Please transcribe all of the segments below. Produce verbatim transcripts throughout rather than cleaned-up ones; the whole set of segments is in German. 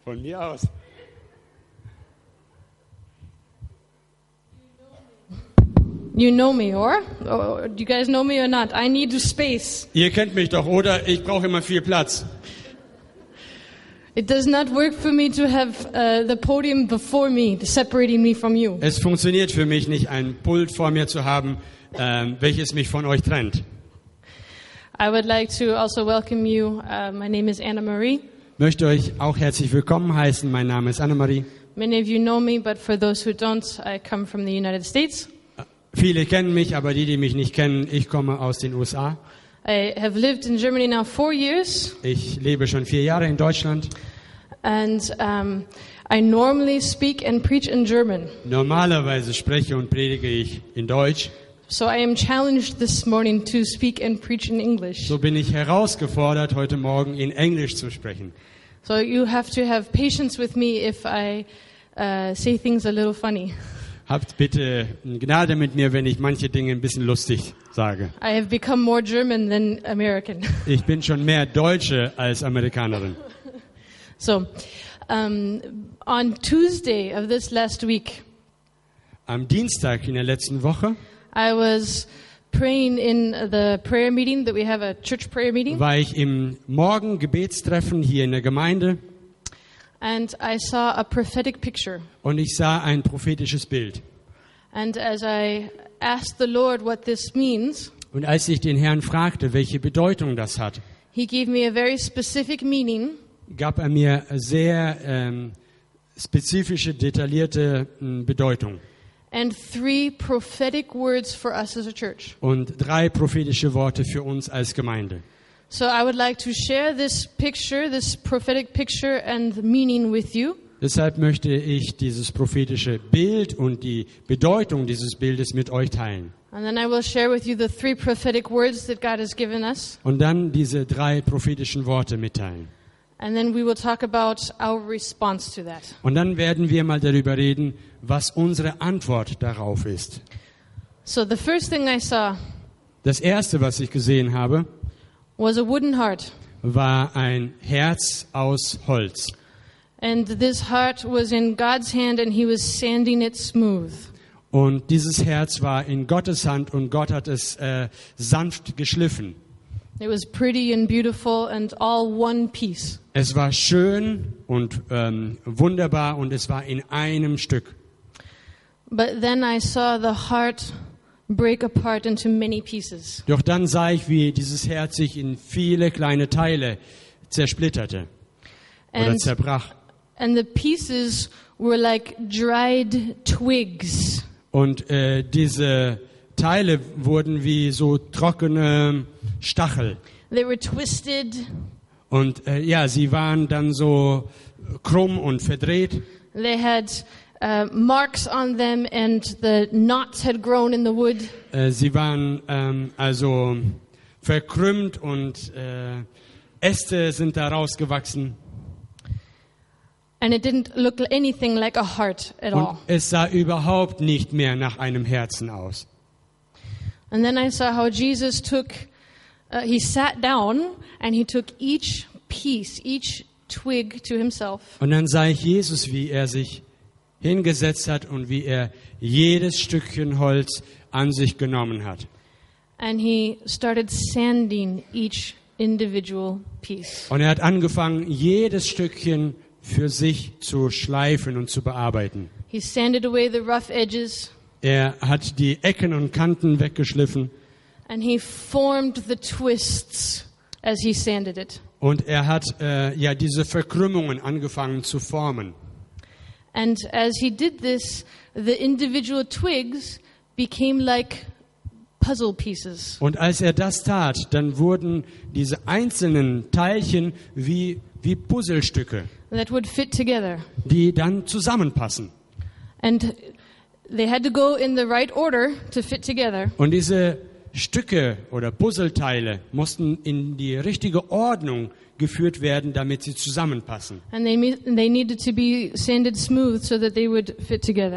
Von mir aus. You know me, or? or? Do you guys know me or not? I need space. Ihr kennt mich doch, oder? Ich brauche immer viel Platz. It does not work for me to have uh, the podium before me, separating me from you. Es funktioniert für mich nicht, ein Pult vor mir zu haben, ähm, welches mich von euch trennt. I would like to also welcome you. Uh, my name is Anna Marie. Möchte euch auch herzlich willkommen heißen. Mein Name ist Annemarie. Many of you know me, but for those who don't, I come from the United States. Viele kennen mich, aber die, die mich nicht kennen, ich komme aus den U S A. I have lived in Germany now four years. Ich lebe schon vier Jahre in Deutschland. And um, I normally speak and preach in German. Normalerweise spreche und predige ich in Deutsch. So I am challenged this morning to speak and preach in English. So bin ich herausgefordert, heute Morgen in Englisch zu sprechen. So you have to have patience with me if I uh, say things a little funny. Habt bitte Gnade mit mir, wenn ich manche Dinge ein bisschen lustig sage. I have become more German than American. Ich bin schon mehr Deutsche als Amerikanerin. So, um, on Tuesday of this last week, am Dienstag in der letzten Woche, I was praying in the prayer meeting that we have, a church prayer meeting. War ich im Morgengebetstreffen hier in der Gemeinde. And I saw a prophetic picture. Und ich sah ein prophetisches Bild. And as I asked the Lord what this means, und als ich den Herrn fragte, welche Bedeutung das hat, He gave me a very specific meaning. Gab er mir sehr ähm, spezifische, detaillierte äh, Bedeutung. And three prophetic words for us as a church. Und drei prophetische Worte für uns als Gemeinde. So I would like to share this picture, this prophetic picture and meaning with you. Deshalb möchte ich dieses prophetische Bild und die Bedeutung dieses Bildes mit euch teilen. And then I will share with you the three prophetic words that God has given us. Und dann diese drei prophetischen Worte mitteilen. And then we will talk about our response to that. Und dann werden wir mal darüber reden, was unsere Antwort darauf ist. So the first thing I saw Das erste, was ich gesehen habe, was a wooden heart. war ein Herz aus Holz. And this heart was in God's hand and he was sanding it smooth. Und dieses Herz war in Gottes Hand und Gott hat es äh, sanft geschliffen. It was pretty and beautiful and all one piece. Es war schön und ähm, wunderbar und es war in einem Stück. But then I saw the heart break apart into many pieces. Doch dann sah ich, wie dieses Herz sich in viele kleine Teile zersplitterte oder And, zerbrach. and the pieces were like dried twigs. Und äh, diese Teile wurden wie so trockene Stachel. They were twisted. Und äh, ja, sie waren dann so krumm und verdreht. They had uh, marks on them and the knots had grown in the wood. Äh, sie waren ähm, also verkrümmt und äh, Äste sind da rausgewachsen. And it didn't look anything like a heart at Und all. es sah überhaupt nicht mehr nach einem Herzen aus. And then I saw how Jesus took, uh, he sat down and he took each piece, each twig to himself. Und dann sah ich Jesus, wie er sich hingesetzt hat und wie er jedes Stückchen Holz an sich genommen hat. And he started sanding each individual piece. Und er hat angefangen, jedes Stückchen für sich zu schleifen und zu bearbeiten. He sanded away the rough edges. Er hat die Ecken und Kanten weggeschliffen. And he formed the twists as he sanded it. Und er hat äh, ja diese Verkrümmungen angefangen zu formen. And as he did this, the individual twigs became like puzzle pieces. Und als er das tat, dann wurden diese einzelnen Teilchen wie, wie Puzzlestücke, That would fit together. die dann zusammenpassen. And they had to go in the right order to fit together. Und diese Stücke oder Puzzleteile mussten in die richtige Ordnung geführt werden, damit sie zusammenpassen. And they me- they needed to be sanded smooth so that they would fit together.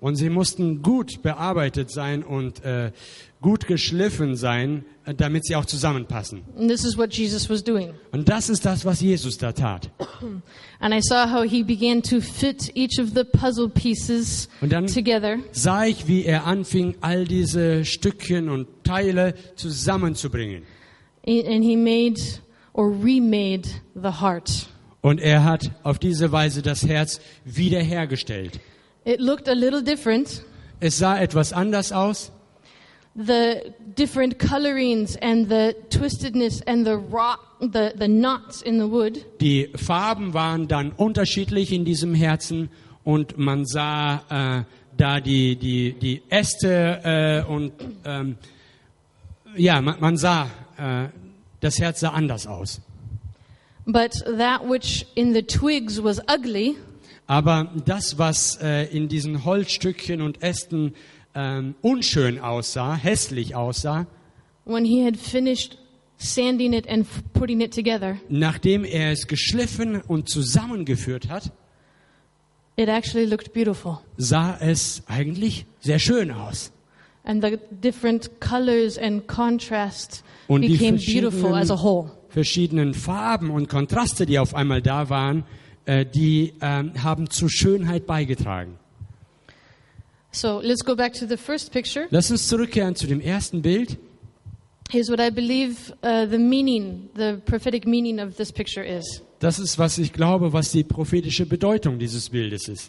Und sie mussten gut bearbeitet sein und äh, gut geschliffen sein, äh, damit sie auch zusammenpassen. And this is what Jesus was doing. Und das ist das, was Jesus da tat. And I saw how he began to fit each of the puzzle pieces Und dann together. sah ich, wie er anfing, all diese Stückchen und Teile zusammenzubringen. And he made or remade the heart. Und er hat auf diese Weise das Herz wiederhergestellt. It looked a little different. Es sah etwas anders aus. The different colorings and the twistedness and the rock, the, the knots in the wood. Die Farben waren dann unterschiedlich in diesem Herzen und man sah äh, da die die die Äste äh, und ähm, ja, man, man sah äh, das Herz sah anders aus. But that which in the twigs was ugly, Aber das, was äh, in diesen Holzstückchen und Ästen ähm, unschön aussah, hässlich aussah, when he had finished sanding it and f- putting it together, nachdem er es geschliffen und zusammengeführt hat, it actually looked beautiful. sah es eigentlich sehr schön aus. And the different colors and contrast Und die became beautiful as a whole. verschiedenen Farben und Kontraste, die auf einmal da waren, äh, die ähm, haben zur Schönheit beigetragen. So let's go back to the first picture. Lass uns zurückkehren zu dem ersten Bild. Here's what I believe uh, the meaning, the prophetic meaning of this picture is. Das ist, was ich glaube, was die prophetische Bedeutung dieses Bildes ist.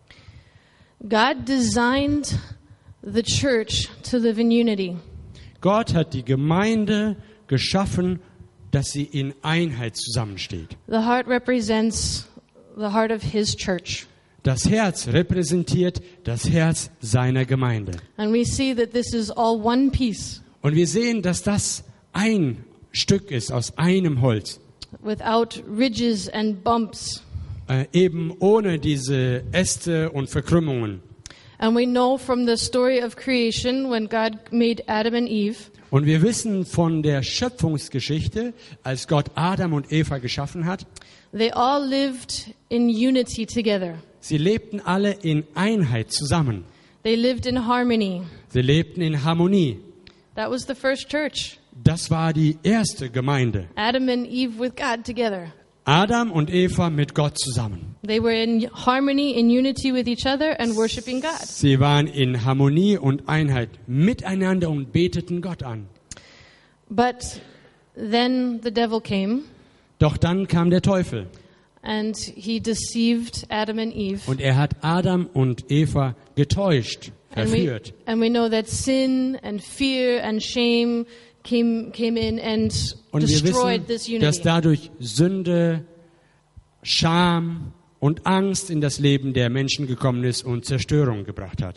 God designed the church to live in unity. Gott hat die Gemeinde geschaffen, dass sie in Einheit zusammensteht. The heart represents the heart of his church. Das Herz repräsentiert das Herz seiner Gemeinde. And we see that this is all one piece, Und wir sehen, dass das ein Stück ist aus einem Holz. without ridges and bumps. Äh, eben ohne diese Äste und Verkrümmungen. And we know from the story of creation, when God made Adam and Eve, Und wir wissen von der Schöpfungsgeschichte, als Gott Adam und Eva geschaffen hat, they all lived in unity together. sie lebten alle in Einheit zusammen. They lived in harmony. Sie lebten in Harmonie. That was the first church. Das war die erste Gemeinde. Adam and Eve with God together. Adam und Eva mit Gott zusammen. They were in harmony, in unity with each other and worshiping God. Sie waren in Harmonie und Einheit miteinander und beteten Gott an. But then the devil came Doch dann kam der Teufel and he deceived Adam and Eve. und er hat Adam und Eva getäuscht, And we, verführt. and we know that sin and fear and shame came came in and Und wir destroyed this wissen, dass unity. dadurch Sünde, Scham und Angst in das Leben der Menschen gekommen ist und Zerstörung gebracht hat.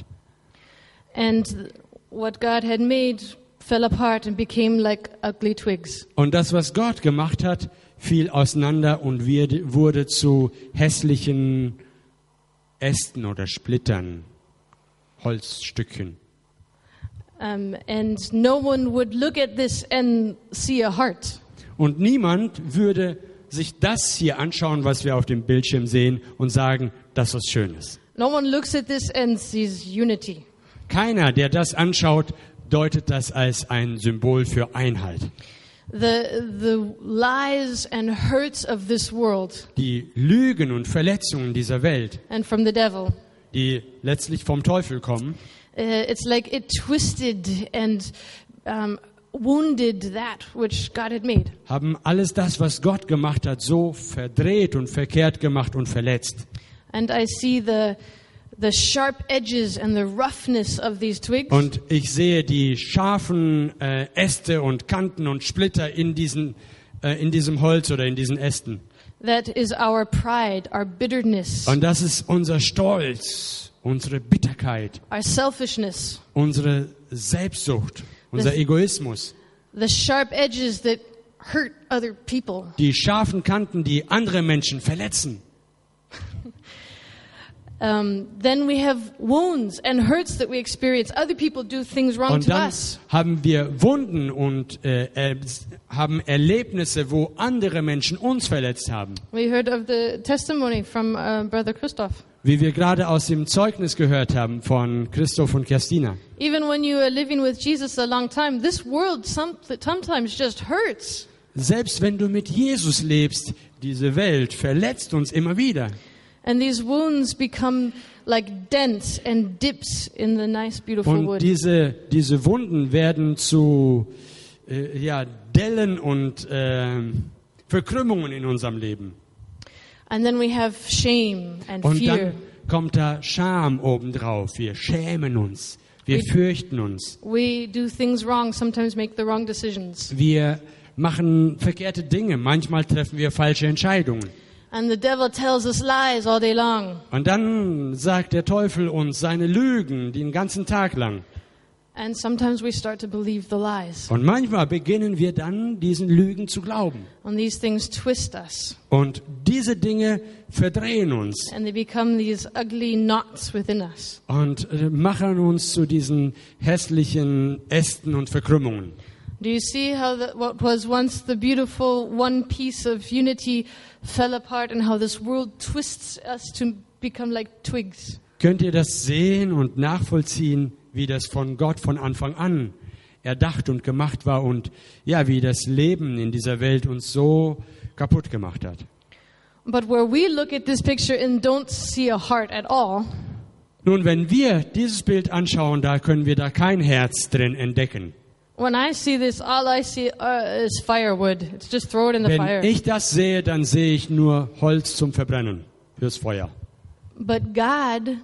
And what God had made fell apart and became like ugly twigs. Und das, was Gott gemacht hat, fiel auseinander und wird- wurde zu hässlichen Ästen oder Splittern, Holzstückchen. Um, and no one would look at this and see a heart. Und niemand würde sich das hier anschauen, was wir auf dem Bildschirm sehen, und sagen, das ist was Schönes. No one looks at this and sees unity. Keiner, der das anschaut, deutet das als ein Symbol für Einheit. The the lies and hurts of this world Die Lügen und Verletzungen dieser Welt, and from the devil. die letztlich vom Teufel kommen, Uh, it's like it twisted and um, wounded that which God had made. haben alles das, was Gott gemacht hat, so verdreht und verkehrt gemacht und verletzt. And I see the the sharp edges and the roughness of these twigs. Und ich sehe die scharfen äh, Äste und Kanten und Splitter in, diesen, äh, in diesem Holz oder in diesen Ästen. That is our pride, our bitterness, Und das ist unser Stolz, unsere Bitterkeit, our selfishness, unsere Selbstsucht, unser Das- Egoismus. the sharp edges that hurt other people. Die scharfen Kanten, die andere Menschen verletzen. Um, then we have wounds and hurts that we experience. Other people do things wrong Und to dann us. haben wir Wunden und äh, äh, haben Erlebnisse, wo andere Menschen uns verletzt haben. We heard of the testimony from uh, Brother Christoph. wie wir gerade aus dem Zeugnis gehört haben von Christoph und Kerstina. Even when you are living with Jesus a long time, this world some, sometimes just hurts. Selbst wenn du mit Jesus lebst, diese Welt verletzt uns immer wieder. And these wounds become like dents and dips in the nice, beautiful Und wood. diese, diese Wunden werden zu äh, ja, Dellen und äh, Verkrümmungen in unserem Leben. And then we have shame and Und fear. dann kommt da Scham obendrauf. Wir schämen uns. Wir We- fürchten uns. We do things wrong, sometimes make the wrong decisions. Wir machen verkehrte Dinge. Manchmal treffen wir falsche Entscheidungen. And the devil tells us lies all day long. Und dann sagt der Teufel uns seine Lügen den ganzen Tag lang. And sometimes we start to believe the lies. Und manchmal beginnen wir dann, diesen Lügen zu glauben. And these things twist us. Und diese Dinge verdrehen uns And they become these ugly knots within us. und äh, machen uns zu diesen hässlichen Ästen und Verkrümmungen. Do you see how the, what was once the beautiful one piece of unity fell apart and how this world twists us to become like twigs? Könnt ihr das sehen und nachvollziehen, wie das von Gott von Anfang an erdacht und gemacht war und ja, wie das Leben in dieser Welt uns so kaputt gemacht hat? But where we look at this picture and don't see a heart at all, Nun, wenn wir dieses Bild anschauen, da können wir da kein Herz drin entdecken. when I see this, all I see uh, is firewood. It's just throw it in the Wenn fire. ich das sehe, dann sehe ich nur Holz zum Verbrennen fürs Feuer. But God,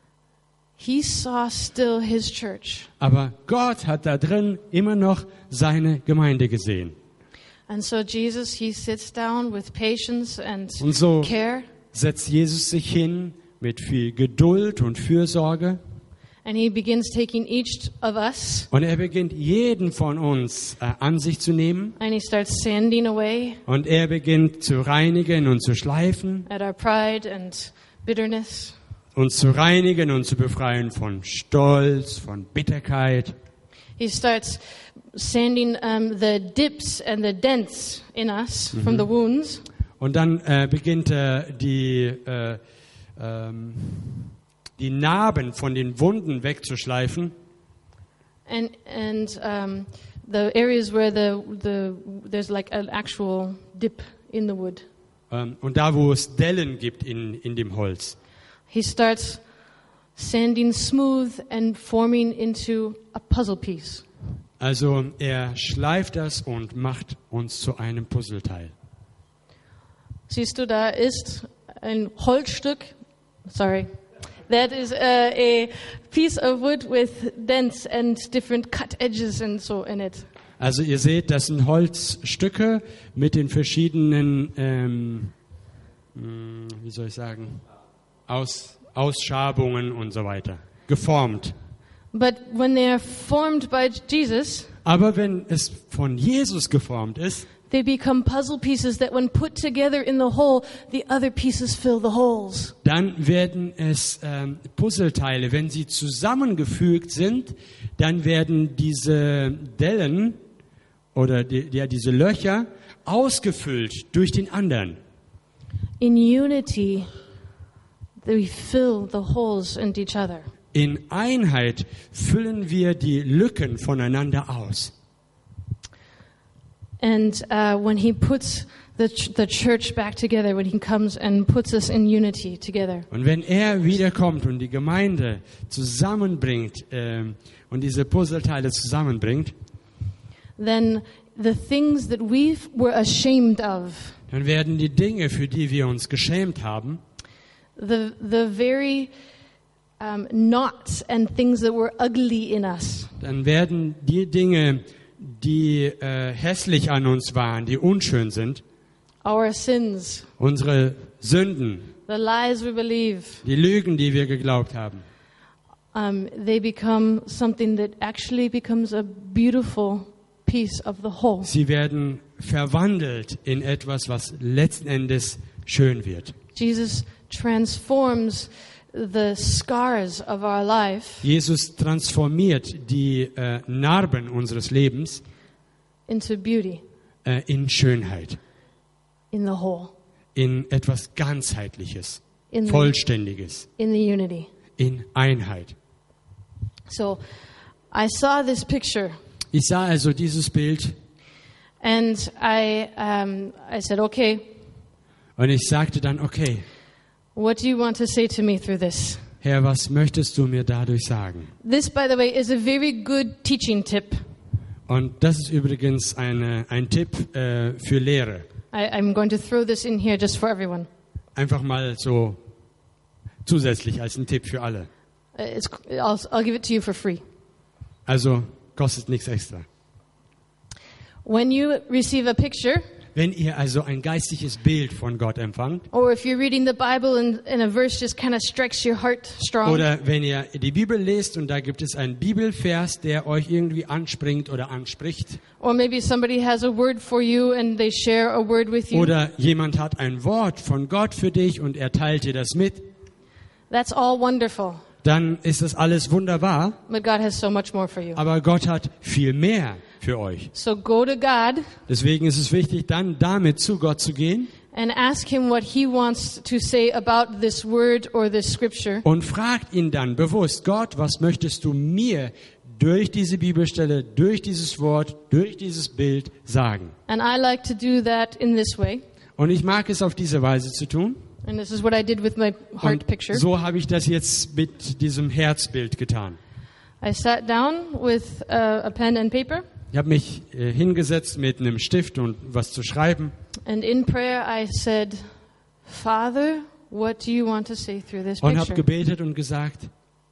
He saw still His church. Aber Gott hat da drin immer noch seine Gemeinde gesehen. And so Jesus, He sits down with patience and Und so care, setzt Jesus sich hin mit viel Geduld und Fürsorge. and He begins taking each of us, Und er beginnt jeden von uns äh, an sich zu nehmen. and He starts sanding away Und er beginnt zu reinigen und zu schleifen. at our pride and bitterness. Uns zu reinigen und zu befreien von Stolz, von Bitterkeit. He starts sanding um, the dips and the dents in us from the wounds. Und dann äh, beginnt er die, äh, ähm, die Narben von den Wunden wegzuschleifen. And and um, the areas where the the there's like an actual dip in the wood. Ähm, und da, wo es Dellen gibt in, in dem Holz. He starts sanding smooth and forming into a puzzle piece. Also er schleift das und macht uns zu einem Puzzleteil. Siehst du, da ist ein Holzstück. Sorry. That is a, a piece of wood with dents and different cut edges and so in it. Also ihr seht, das sind Holzstücke mit den verschiedenen, ähm, mh, wie soll ich sagen, Aus, Ausschabungen und so weiter, geformt. But when they are formed by Jesus, Aber wenn es von Jesus geformt ist, they become puzzle pieces that when put together in the whole, the other pieces fill the holes. dann werden es ähm, Puzzleteile. Wenn sie zusammengefügt sind, dann werden diese Dellen oder die, ja, diese Löcher ausgefüllt durch den anderen. In unity, we fill the holes in each other. In Einheit füllen wir die Lücken voneinander aus. And uh, when he puts the, ch- the church back together, when he comes and puts us in unity together, Und wenn er wiederkommt und die Gemeinde zusammenbringt ähm, und diese Puzzleteile zusammenbringt, then the things that we were ashamed of, dann werden die Dinge, für die wir uns geschämt haben, the, the very um, knots and things that were ugly in us, dann werden die Dinge, die äh, hässlich an uns waren, die unschön sind, our sins, unsere Sünden, the lies we believe, die Lügen, die wir geglaubt haben, um, they become something that actually becomes a beautiful piece of the whole. sie werden verwandelt in etwas, was letzten Endes schön wird. Jesus transforms the scars of our life Jesus transformiert die äh, Narben unseres Lebens into beauty äh, in Schönheit, in the whole. in etwas Ganzheitliches. in the, Vollständiges, in the unity. in Einheit. So I saw this picture Ich sah also dieses Bild and I, um, I said, okay, und ich sagte dann, okay, what do you want to say to me through this? Herr, was möchtest du mir dadurch sagen? This, by the way, is a very good teaching tip. Und das ist übrigens eine, ein Tipp äh, für Lehre. I, I'm going to throw this in here just for everyone. Einfach mal so zusätzlich als ein Tipp für alle. Uh, It's, I'll, I'll give it to you for free. Also kostet nichts extra. When you receive a picture, Wenn ihr also ein geistliches Bild von Gott empfangt, or if you're reading the Bible and, and a verse just kind of strikes your heart strong, oder wenn ihr die Bibel lest und da gibt es einen Bibelvers, der euch irgendwie anspringt oder anspricht, or maybe somebody has a word for you and they share a word with you, oder jemand hat ein Wort von Gott für dich und er teilt dir das mit, that's all wonderful. dann ist das alles wunderbar, But God has so much more for you. aber Gott hat viel mehr für euch. So go to God Deswegen ist es wichtig, dann damit zu Gott zu gehen and ask Him what He wants to say about this word or this scripture. und fragt ihn dann bewusst, Gott, was möchtest du mir durch diese Bibelstelle, durch dieses Wort, durch dieses Bild sagen? And I like to do that in this way. Und ich mag es auf diese Weise zu tun. And this is what I did with my heart Und picture. so habe ich das jetzt mit diesem Herzbild getan. I sat down with uh, a pen and paper. Ich habe mich äh, hingesetzt mit einem Stift und was zu schreiben. And in prayer I said, Father, what do you want to say through this Und habe picture? gebetet und gesagt,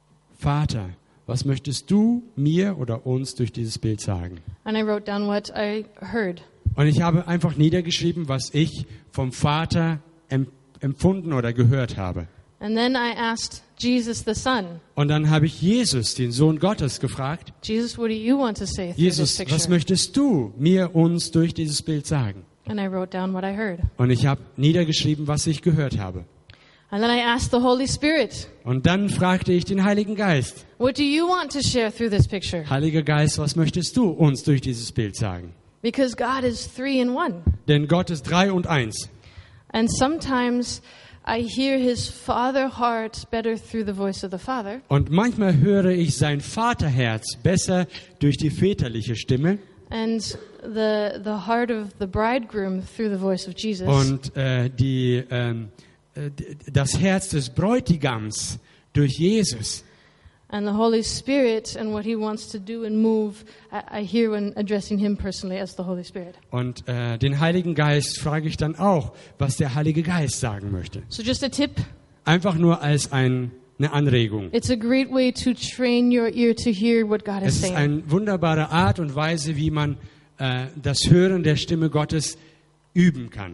Vater, was möchtest du mir oder uns durch dieses Bild sagen? And I wrote down what I heard. Und ich habe einfach niedergeschrieben, was ich vom Vater em- empfunden oder gehört habe. And then I asked Jesus the Son, Und dann habe ich Jesus, den Sohn Gottes, gefragt, Jesus, what do you want to say through this Jesus, picture? was möchtest du mir, uns durch dieses Bild sagen? And I wrote down what I heard. Und ich habe niedergeschrieben, was ich gehört habe. And then I asked the Holy Spirit, Und dann fragte ich den Heiligen Geist, what do you want to share through this picture? Heiliger Geist, was möchtest du uns durch dieses Bild sagen? Because God is three in one. Denn Gott ist drei und eins. And sometimes I hear His Father heart better through the voice of the Father. Und manchmal höre ich sein Vaterherz besser durch die väterliche Stimme And the the heart of the bridegroom through the voice of Jesus. und äh, die, ähm, äh, d- das Herz des Bräutigams durch Jesus. And the Holy Spirit and what He wants to do and move, I, I hear when addressing Him personally as the Holy Spirit. Und äh, den Heiligen Geist frage ich dann auch, was der Heilige Geist sagen möchte. So just a tip, Einfach nur als ein, eine Anregung. it's a great way to train your ear to hear what God Es is ist saying. eine wunderbare Art und Weise, wie man äh, das Hören der Stimme Gottes üben kann.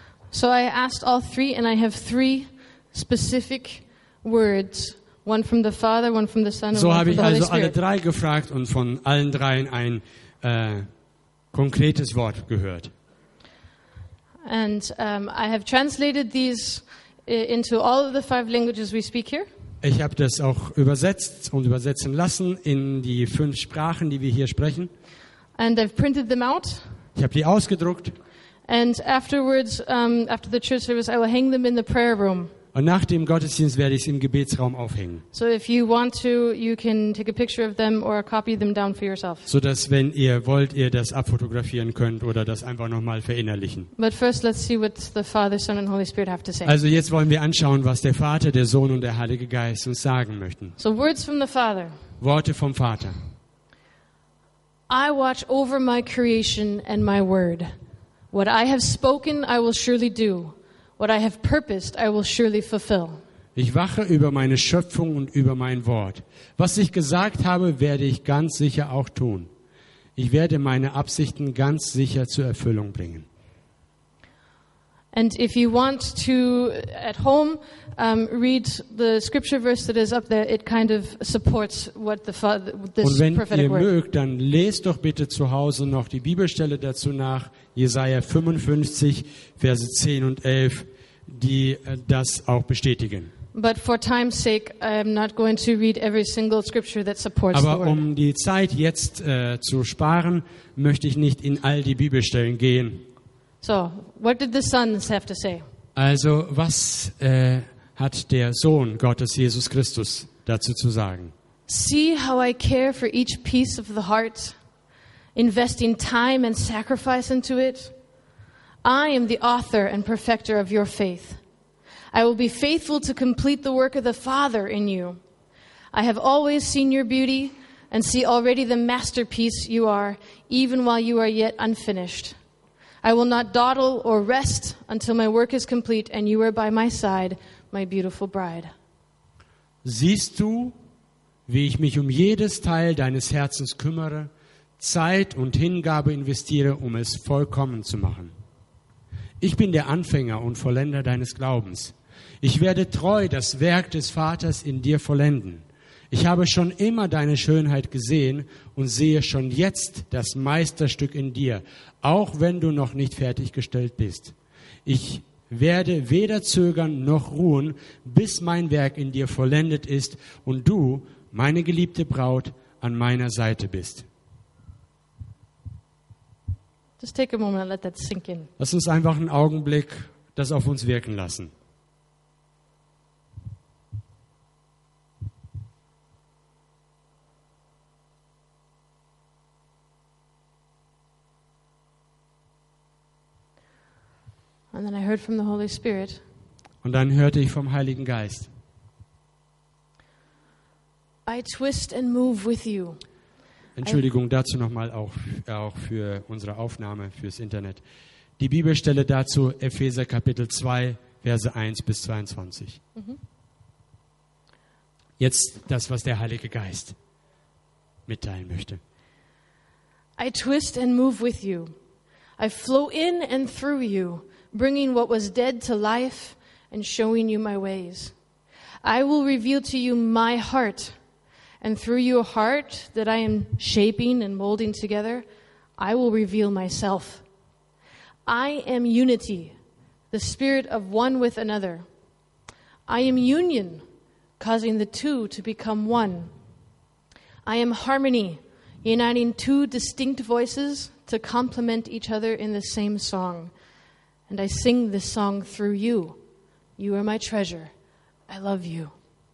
So I asked all three, and I have three specific words. One from the Father, one from the Son, and So one habe from ich the Holy also alle Spirit. drei gefragt und von allen dreien ein äh, konkretes Wort gehört. And um, I have translated these uh, into all of the five languages we speak here. Ich habe das auch übersetzt und übersetzen lassen in die fünf Sprachen, die wir hier sprechen. And I've printed them out. Ich habe die ausgedruckt And afterwards, um, after the church service, I will hang them in the prayer room. und nach dem Gottesdienst werde ich es im Gebetsraum aufhängen, So if you want to, you can take a picture of them or copy them down for yourself. sodass, wenn ihr wollt, ihr das abfotografieren könnt oder das einfach nochmal verinnerlichen. But first, let's see what the Father, Son, and Holy Spirit have to say. Also jetzt wollen wir anschauen, was der Vater, der Sohn und der Heilige Geist uns sagen möchten. So words from the Father. Worte vom Vater. I watch over my creation and my word. What I have spoken, I will surely do. What I have purposed, I will surely fulfill. Ich wache über meine Schöpfung und über mein Wort. Was ich gesagt habe, werde ich ganz sicher auch tun. Ich werde meine Absichten ganz sicher zur Erfüllung bringen. And if you want to, at home, um, read the scripture verse that is up there, it kind of supports what the Father, this Und wenn prophetic ihr word. mögt, dann lest doch bitte zu Hause noch die Bibelstelle dazu nach, Jesaja fünfundfünfzig, Verse zehn und elf, die äh, das auch bestätigen. But for time's sake, I'm not going to read every single scripture that supports the Aber word. um die Zeit jetzt äh, zu sparen, möchte ich nicht in all die Bibelstellen gehen. So, what did the sons have to say? Also, was äh, hat der Sohn Gottes, Jesus Christus, dazu zu sagen. See how I care for each piece of the heart, investing time and sacrifice into it. I am the author and perfecter of your faith. I will be faithful to complete the work of the Father in you. I have always seen your beauty and see already the masterpiece you are, even while you are yet unfinished. I will not dawdle or rest until my work is complete and you are by my side, my beautiful bride. Siehst du, wie ich mich um jedes Teil deines Herzens kümmere, Zeit und Hingabe investiere, um es vollkommen zu machen? Ich bin der Anfänger und Vollender deines Glaubens. Ich werde treu das Werk des Vaters in dir vollenden. Ich habe schon immer deine Schönheit gesehen und sehe schon jetzt das Meisterstück in dir, auch wenn du noch nicht fertiggestellt bist. Ich werde weder zögern noch ruhen, bis mein Werk in dir vollendet ist und du, meine geliebte Braut, an meiner Seite bist. Just take a moment and let that sink in. Lass uns einfach einen Augenblick das auf uns wirken lassen. And then I heard from the Holy Spirit. Und dann hörte ich vom Heiligen Geist. I twist and move with you. Entschuldigung dazu nochmal auch, auch für unsere Aufnahme, fürs Internet. Die Bibelstelle dazu, Epheser Kapitel zwei, Verse eins bis zweiundzwanzig. Mhm. Jetzt das, was der Heilige Geist mitteilen möchte. I twist and move with you. I flow in and through you, bringing what was dead to life and showing you my ways. I will reveal to you my heart, and through your heart that I am shaping and molding together, I will reveal myself. I am unity, the spirit of one with another. I am union, causing the two to become one. I am harmony, uniting two distinct voices to complement each other in the same song. And I sing this song through you. You are my treasure. I love you.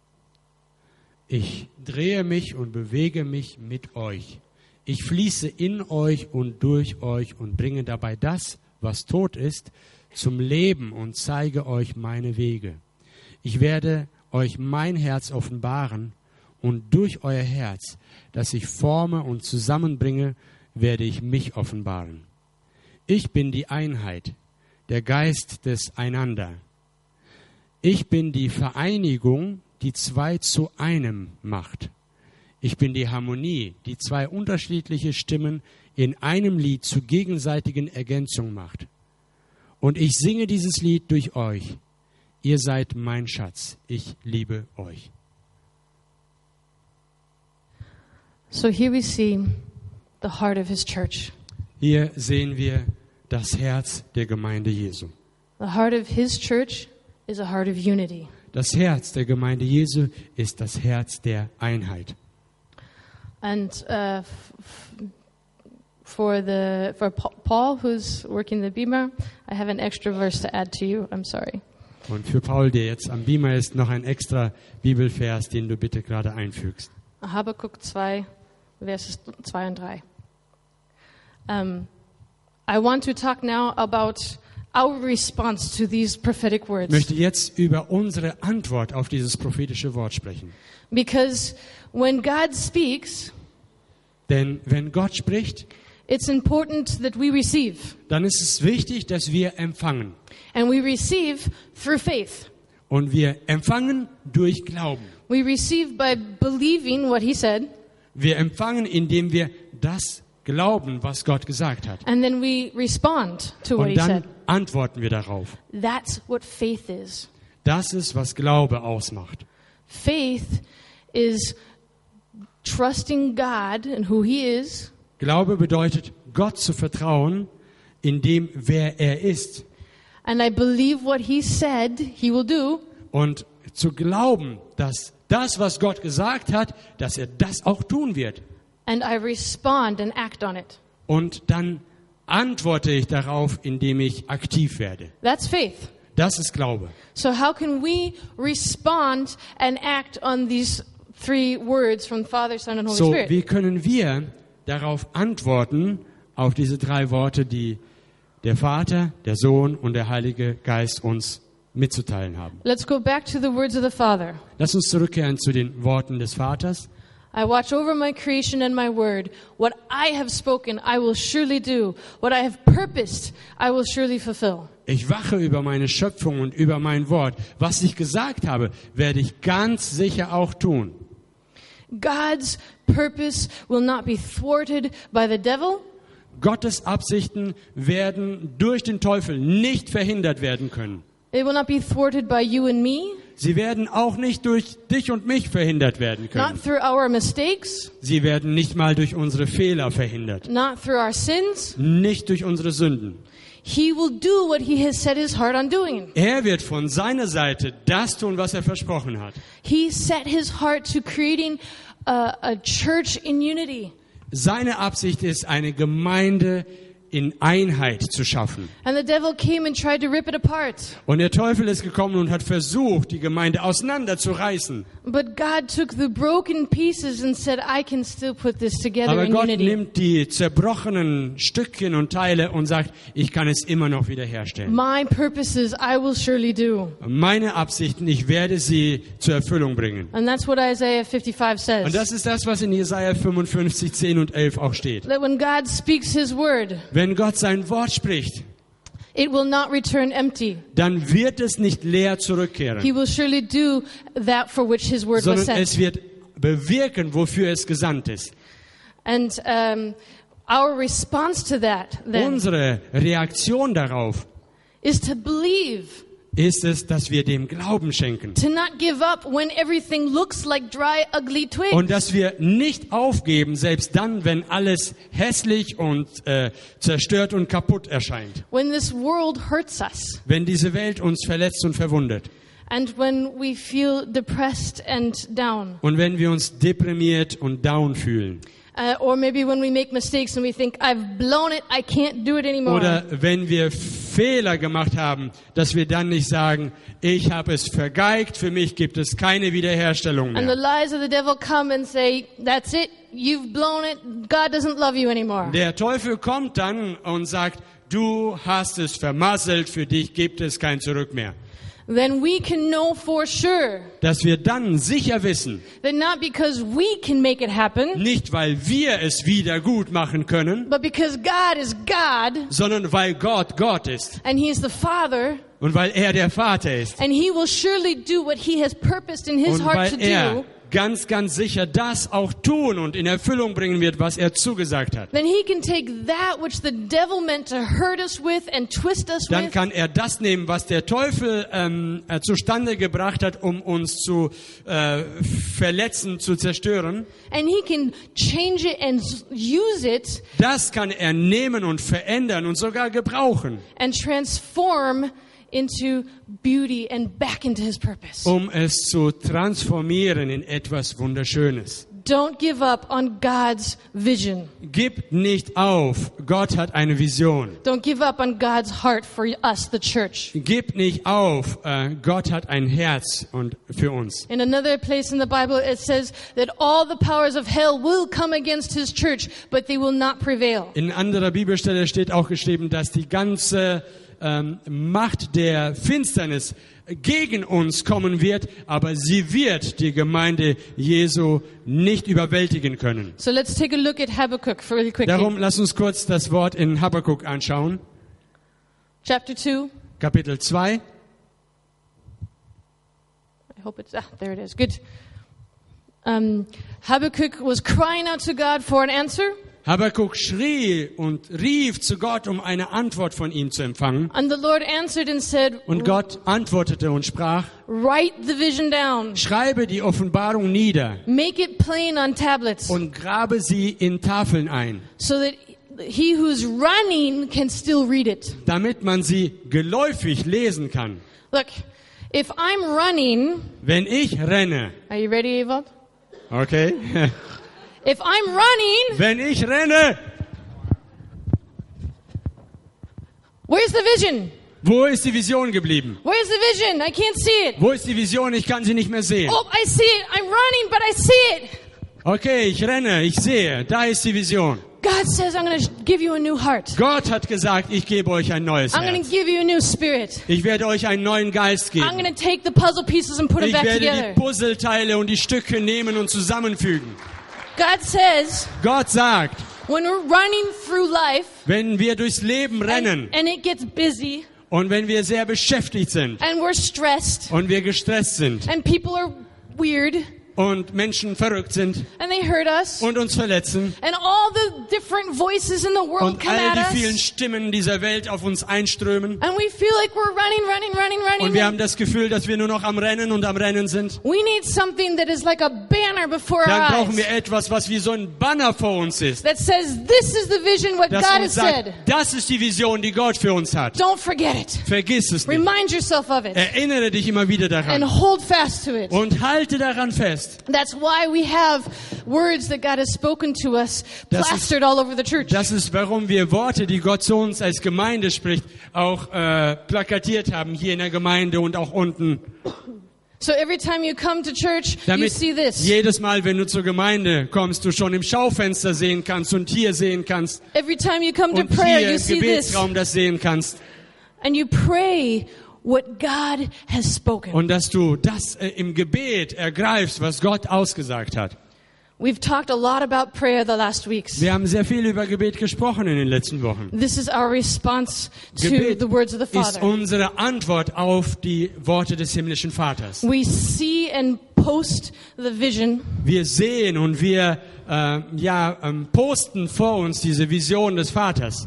Ich drehe mich und bewege mich mit euch. Ich fließe in euch und durch euch und bringe dabei das, was tot ist, zum Leben und zeige euch meine Wege. Ich werde euch mein Herz offenbaren und durch euer Herz, das ich forme und zusammenbringe, werde ich mich offenbaren. Ich bin die Einheit, der Geist des Einander. Ich bin die Vereinigung, die zwei zu einem macht. Ich bin die Harmonie, die zwei unterschiedliche Stimmen in einem Lied zu gegenseitigen Ergänzung macht. Und ich singe dieses Lied durch euch. Ihr seid mein Schatz. Ich liebe euch. So here we see the heart of his church. Hier sehen wir das Herz der Gemeinde Jesu. The heart of his church is a heart of unity. Das Herz der Gemeinde Jesu ist das Herz der Einheit. And uh, f- for the for Paul, who's working the Beamer, I have an extra verse to add to you. I'm sorry. Und für Paul, der jetzt am Beamer ist, noch ein extra Bibelvers, den du bitte gerade einfügst. Habakuk zwei, Verses zwei und drei. Um, I want to talk now about our response to these prophetic words. Ich möchte jetzt über unsere Antwort auf dieses prophetische Wort sprechen. Because when God speaks, Denn wenn Gott spricht, it's important that we receive. dann ist es wichtig, dass wir empfangen. And we receive through faith. Und wir empfangen durch Glauben. We receive by believing what he said. Wir empfangen, indem wir das glauben, was Gott gesagt hat. And then we respond to what Und he dann said. antworten wir darauf. That's what faith is. Das ist, was Glaube ausmacht. Faith is trusting God and who he is. Glaube bedeutet, Gott zu vertrauen, in dem, wer er ist. And I believe what he said he will do. Und zu glauben, dass das, was Gott gesagt hat, dass er das auch tun wird. And I respond and act on it. Und dann antworte ich darauf, indem ich aktiv werde. That's faith. Das ist Glaube. So how can we respond and act on these three words from Father, Son and Holy So, Spirit? wie können wir darauf antworten, auf diese drei Worte, die der Vater, der Sohn und der Heilige Geist uns mitzuteilen haben? Let's go back to the words of the Father. Lass uns zurückkehren zu den Worten des Vaters. I watch over my creation and my word. What I have spoken, I will surely do. What I have purposed, I will surely fulfill. Ich wache über meine Schöpfung und über mein Wort. Was ich gesagt habe, werde ich ganz sicher auch tun. God's purpose will not be thwarted by the devil. Gottes Absichten werden durch den Teufel nicht verhindert werden können. It will not be thwarted by you and me. Sie werden auch nicht durch dich und mich verhindert werden können. Not through our mistakes. Sie werden nicht mal durch unsere Fehler verhindert. Not through our sins. Nicht durch unsere Sünden. He will do what he has set his heart on doing. Er wird von seiner Seite das tun, was er versprochen hat. He set his heart to creating a, a church in unity. Seine Absicht ist, eine Gemeinde in Einheit zu schaffen. And the devil came and tried to rip it apart. Und der Teufel ist gekommen und hat versucht, die Gemeinde auseinanderzureißen. But God took the broken pieces and said, I can still put this together Aber in Gott unity. nimmt die zerbrochenen Stückchen und Teile und sagt, ich kann es immer noch wiederherstellen. My purposes I will surely do. Meine Absichten, ich werde sie zur Erfüllung bringen. And that's what Isaiah fifty-five says. Und das ist das, was in Jesaja fünfundfünfzig, zehn und elf auch steht. That when God speaks his word, Wenn Gott sein Wort spricht, it will not return empty. dann wird es nicht leer He zurückkehren, will surely do that for which his word was sondern sent. es wird bewirken, wofür es gesandt ist. And um, our response to that then Unsere Reaktion darauf is to believe, ist es, dass wir dem Glauben schenken. to not give up when everything looks like dry, ugly twigs. Und dass wir nicht aufgeben, selbst dann, wenn alles hässlich und äh, zerstört und kaputt erscheint. When this world hurts us, Wenn diese Welt uns verletzt und verwundet. and when we feel depressed and down, Und wenn wir uns deprimiert und down fühlen. uh, or maybe when we make mistakes and we think, I've blown it, I can't do it anymore. Oder wenn wir Fehler gemacht haben, dass wir dann nicht sagen, ich habe es vergeigt, für mich gibt es keine Wiederherstellung And the mehr. lies of the devil come and say, that's it, you've blown it, God doesn't love you anymore. Der Teufel kommt dann und sagt, du hast es vermasselt, für dich gibt es kein Zurück mehr. Then we can know for sure Dass wir dann sicher wissen, that not because we can make it happen, nicht weil wir es wieder gut machen können, but because God is God sondern weil Gott Gott ist and He is the Father, und weil er der Vater ist and He will surely do what He has purposed in His und heart weil to er do, ganz, ganz sicher das auch tun und in Erfüllung bringen wird, was er zugesagt hat. then He can take that which the devil meant to hurt us with and twist us Dann with, kann er das nehmen, was der Teufel ähm, äh, zustande gebracht hat, um uns zu äh, verletzen, zu zerstören. and He can change it and s- use it Das kann er nehmen und verändern und sogar gebrauchen, and transform into beauty and back into His purpose. um es zu transformieren in etwas Wunderschönes. Don't give up on God's vision. Gib nicht auf. Gott hat eine Vision. Don't give up on God's heart for us, the church. Gib nicht auf. Äh, Gott hat ein Herz und für uns. In another place in the Bible, it says that all the powers of hell will come against His church, but they will not prevail. In anderer Bibelstelle steht auch geschrieben, dass die ganze ähm, Macht der Finsternis gegen uns kommen wird, aber sie wird die Gemeinde Jesu nicht überwältigen können. So let's take a look at Habakkuk really quickly. Darum lass uns kurz das Wort in Habakkuk anschauen. Chapter two. Kapitel zwei. I hope it's, ah, there it is. Good. Um, Habakkuk was crying out to God for an answer. Habakkuk schrie und rief zu Gott, um eine Antwort von ihm zu empfangen. And the Lord answered and said, Und Gott antwortete und sprach, write the vision down. schreibe die Offenbarung nieder Make it plain on tablets und grabe sie in Tafeln ein, so that he who's running can still read it. damit man sie geläufig lesen kann. Look, if I'm running, Wenn ich renne, are you ready, Evald? okay, If I'm running, wenn ich renne, where's the vision? Wo ist die Vision geblieben? Where's the vision? I can't see it. Wo ist die Vision? Ich kann sie nicht mehr sehen. Oh, I see it. I'm running, but I see it. Okay, ich renne, ich sehe. Da ist die Vision. God says, I'm going to give you a new heart. Gott hat gesagt, ich gebe euch ein neues I'm going Herz. to give you a new spirit. Ich werde euch einen neuen Geist I'm going geben. to take the puzzle pieces and put them Ich back werde together. die Puzzleteile und die Stücke nehmen und zusammenfügen. God says, Gott sagt, when we're running through life wenn wir durchs Leben rennen and, and it gets busy und wenn wir sehr beschäftigt sind and we're stressed und wir gestresst sind and people are weird und Menschen verrückt sind and they hurt us und uns verletzen and all the different voices in the world und come all at die vielen us Stimmen dieser Welt auf uns einströmen and we feel like we're running, running, running, running. und wir haben das Gefühl, dass wir nur noch am Rennen und am Rennen sind, We need something that is like a banner before dann our brauchen wir eyes etwas, was wie so ein Banner vor uns ist, that says, this is the vision, what das God uns has sagt, said. das ist die Vision, die Gott für uns hat. Don't forget it. Vergiss es nicht. Remind yourself of it Erinnere dich immer wieder and daran hold fast to it. und halte daran fest. That's why we have words that God has spoken to us Das ist- plastered all over the church. Das ist, warum wir Worte, die Gott zu uns als Gemeinde spricht, auch äh, plakatiert haben hier in der Gemeinde und auch unten. So every time you come to church, you Damit see this. jedes Mal, wenn du zur Gemeinde kommst, du schon im Schaufenster sehen kannst und hier sehen kannst Every time you come to und prayer, hier you im see this. Gebetsraum das sehen kannst. And you pray what God has spoken. Und dass du das äh, im Gebet ergreifst, was Gott ausgesagt hat. We've talked a lot about prayer the last weeks. Wir haben sehr viel über Gebet gesprochen in den letzten Wochen. This is our response to Gebet the words of the ist Father. unsere Antwort auf die Worte des himmlischen Vaters. We see and post the vision, Wir sehen und wir äh, ja, ähm, posten vor uns diese Vision des Vaters.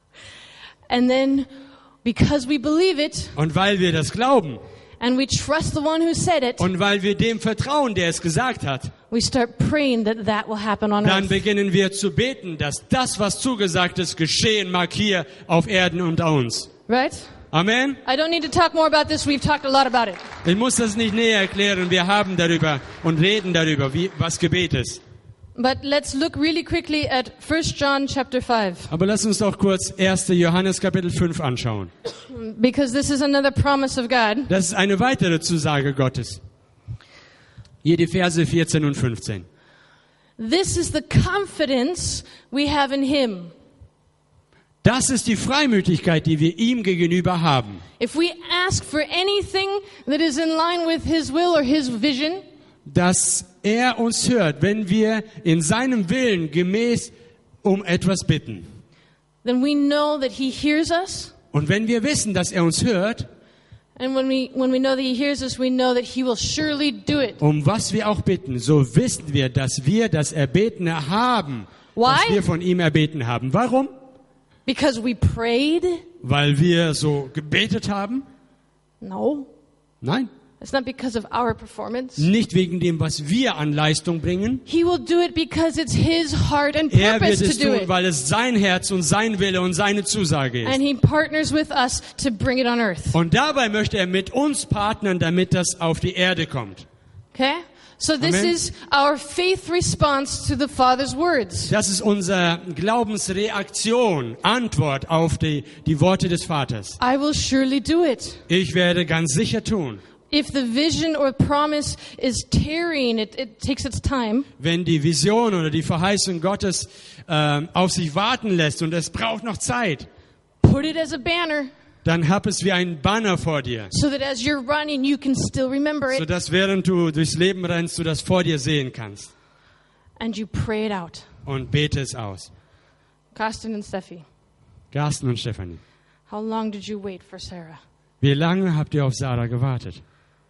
and then because we believe it Und weil wir das glauben and we trust the one who said it, und weil wir dem vertrauen, der es gesagt hat, we start praying that that will happen on dann earth. beginnen wir zu beten, dass das, was zugesagt ist, geschehen mag hier auf Erden unter uns. Right? Amen. I don't need to talk more about this. We've talked a lot about it. Ich muss das nicht näher erklären. Wir haben darüber und reden darüber, wie, was Gebet ist. But let's look really quickly at First John chapter five, Aber lass uns doch kurz erster Johannes Kapitel fünf anschauen. because this is another promise of God. Das ist eine weitere Zusage Gottes. Hier die Verse vierzehn und fünfzehn. This is the confidence we have in Him. Das ist die Freimütigkeit, die wir ihm gegenüber haben. If we ask for anything that is in line with His will or His vision, Dass er uns hört, wenn wir in seinem Willen gemäß um etwas bitten. then we know that He hears us. Und wenn wir wissen, dass er uns hört, And when we, when we know that He hears us, we know that He will surely do it. um was wir auch bitten, so wissen wir, dass wir das Erbetene haben, was Why? wir von ihm erbeten haben. Warum? Because we prayed? Weil wir so gebetet haben? No. Nein, It's not because of our performance. nicht wegen dem, was wir an Leistung bringen. He will do it because it's His heart and Er wird purpose es to do tun, it. weil es sein Herz und sein Wille und seine Zusage ist. And He partners with us to bring it on earth. Und dabei möchte er mit uns partnern, damit das auf die Erde kommt. Okay? So this Amen. is our faith response to the Father's words. Das ist unsere Glaubensreaktion, Antwort auf die, die Worte des Vaters. I will surely do it. Ich werde ganz sicher tun. If the vision or promise is tarrying, it, it takes its time, Wenn die Vision oder die Verheißung Gottes äh, auf sich warten lässt und es braucht noch Zeit, put it as a banner dann hab es wie ein Banner vor dir, so that as you're running, you can still remember it sodass während du durchs Leben rennst, du das vor dir sehen kannst. and you pray it out. Und bete es aus. Karsten and Steffi, Carsten und Stefanie, how long did you wait for Sarah? wie lange habt ihr auf Sarah gewartet?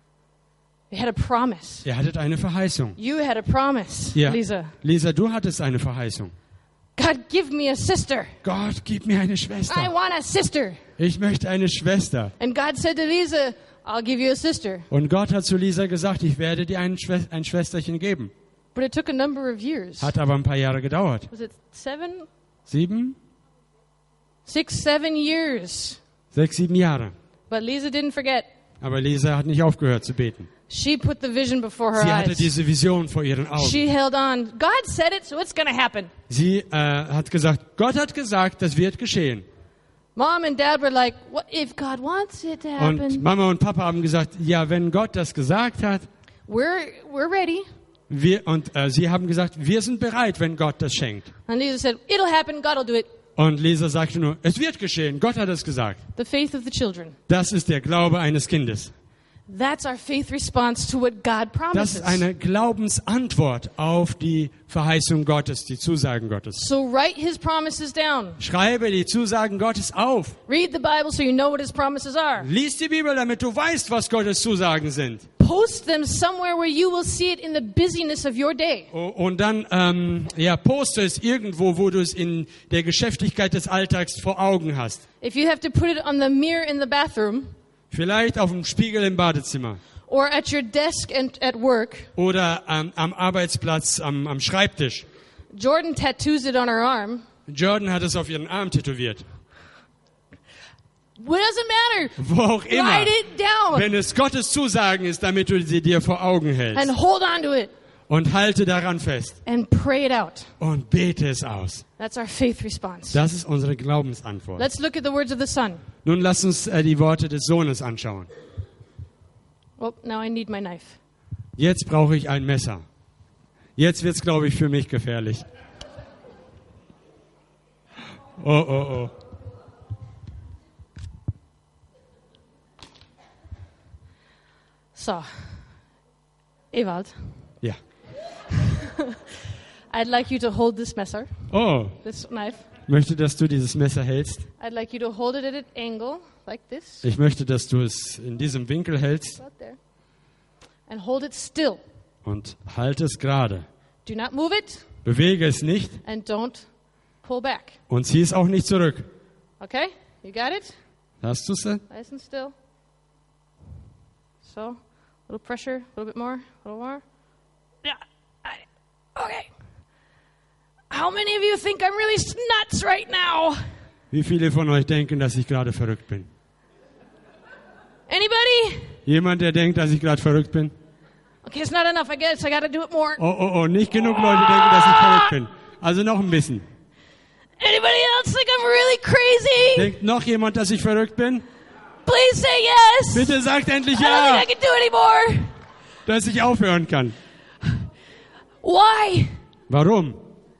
You had a promise. Ihr hattet eine Verheißung. You had a promise, Ja. Lisa. Lisa, du hattest eine Verheißung. God, give me a sister. Gott, gib mir eine I Schwester. want a sister. Ich möchte eine Schwester. And God said to Lisa, I'll give you a sister. Und Gott hat zu Lisa gesagt, ich werde dir ein, Schwest- ein Schwesterchen geben. But it took a number of years. Hat aber ein paar Jahre gedauert. Was it seven? Sieben? Six, seven years. Sechs, sieben Jahre. But Lisa didn't forget. Aber Lisa hat nicht aufgehört zu beten. She put the vision before her Sie hatte eyes. diese Vision vor ihren Augen. She held on. God said it, so it's going to happen. Sie äh, hat gesagt, Gott hat gesagt, das wird geschehen. Mom and Dad were like, what if God wants it to happen? Und Mama und Papa haben gesagt, ja, wenn Gott das gesagt hat, We're we're ready. wir, und äh, sie haben gesagt, wir sind bereit, wenn Gott das schenkt. And Lisa said, it'll happen, God will do it. Und Lisa sagte nur, es wird geschehen, Gott hat es gesagt. The faith of the children. Das ist der Glaube eines Kindes. That's our faith response to what God Das promises. ist eine Glaubensantwort auf die Verheißung Gottes, die Zusagen Gottes. So write his promises down. Schreibe die Zusagen Gottes auf. Read the Bible so you know what his promises are. Lies die Bibel, damit du weißt, was Gottes Zusagen sind. Post them somewhere where you will see it in the busyness of your day. O- Und dann ähm, ja, poste es irgendwo, wo du es in der Geschäftigkeit des Alltags vor Augen hast. If you have to put it on the mirror in the bathroom Vielleicht auf dem Spiegel im Badezimmer or at your desk and at work, oder ähm, am Arbeitsplatz, am, am Schreibtisch. Jordan tattoos it on her arm. Jordan hat es auf ihren Arm tätowiert. What does it matter? Wo auch immer. Write it down Wenn es Gottes Zusagen ist, damit du sie dir vor Augen hältst. and hold on to it Und halte daran fest. and pray it out. Und bete es aus. That's our faith response. Das ist unsere Glaubensantwort. Let's look at the words of the Son. Nun lass uns äh, die Worte des Sohnes anschauen. Oh, now I need my knife. Jetzt brauche ich ein Messer. Jetzt wird's, glaube ich, für mich gefährlich. Oh, oh, oh. So, Ewald, Ja. I'd like you to hold this messer, Oh, this knife. möchte, dass du dieses Messer hältst. I'd like you to hold it at an angle like this, Ich möchte, dass du es in diesem Winkel hältst about there, and hold it still. und halte es gerade. Do not move it Bewege es nicht and don't pull back. und zieh es auch nicht zurück. Okay? You got it? Hast du es? Nice and still. So, a little pressure, a little bit more, a little more. Yeah. I- Okay. How many of you think I'm really nuts right now? Wie viele von euch denken, dass ich gerade verrückt bin? Anybody? Jemand, der denkt, dass ich gerade verrückt bin? Okay, it's not enough. I guess I got to do it more. Oh, oh, oh, nicht genug Leute denken, dass ich verrückt bin. Also noch ein bisschen. Anybody else think I'm really crazy? Denkt noch jemand, dass ich verrückt bin? Please say yes. Bitte sagt endlich I don't ja, think I can do anymore. dass ich aufhören kann. Why? Warum?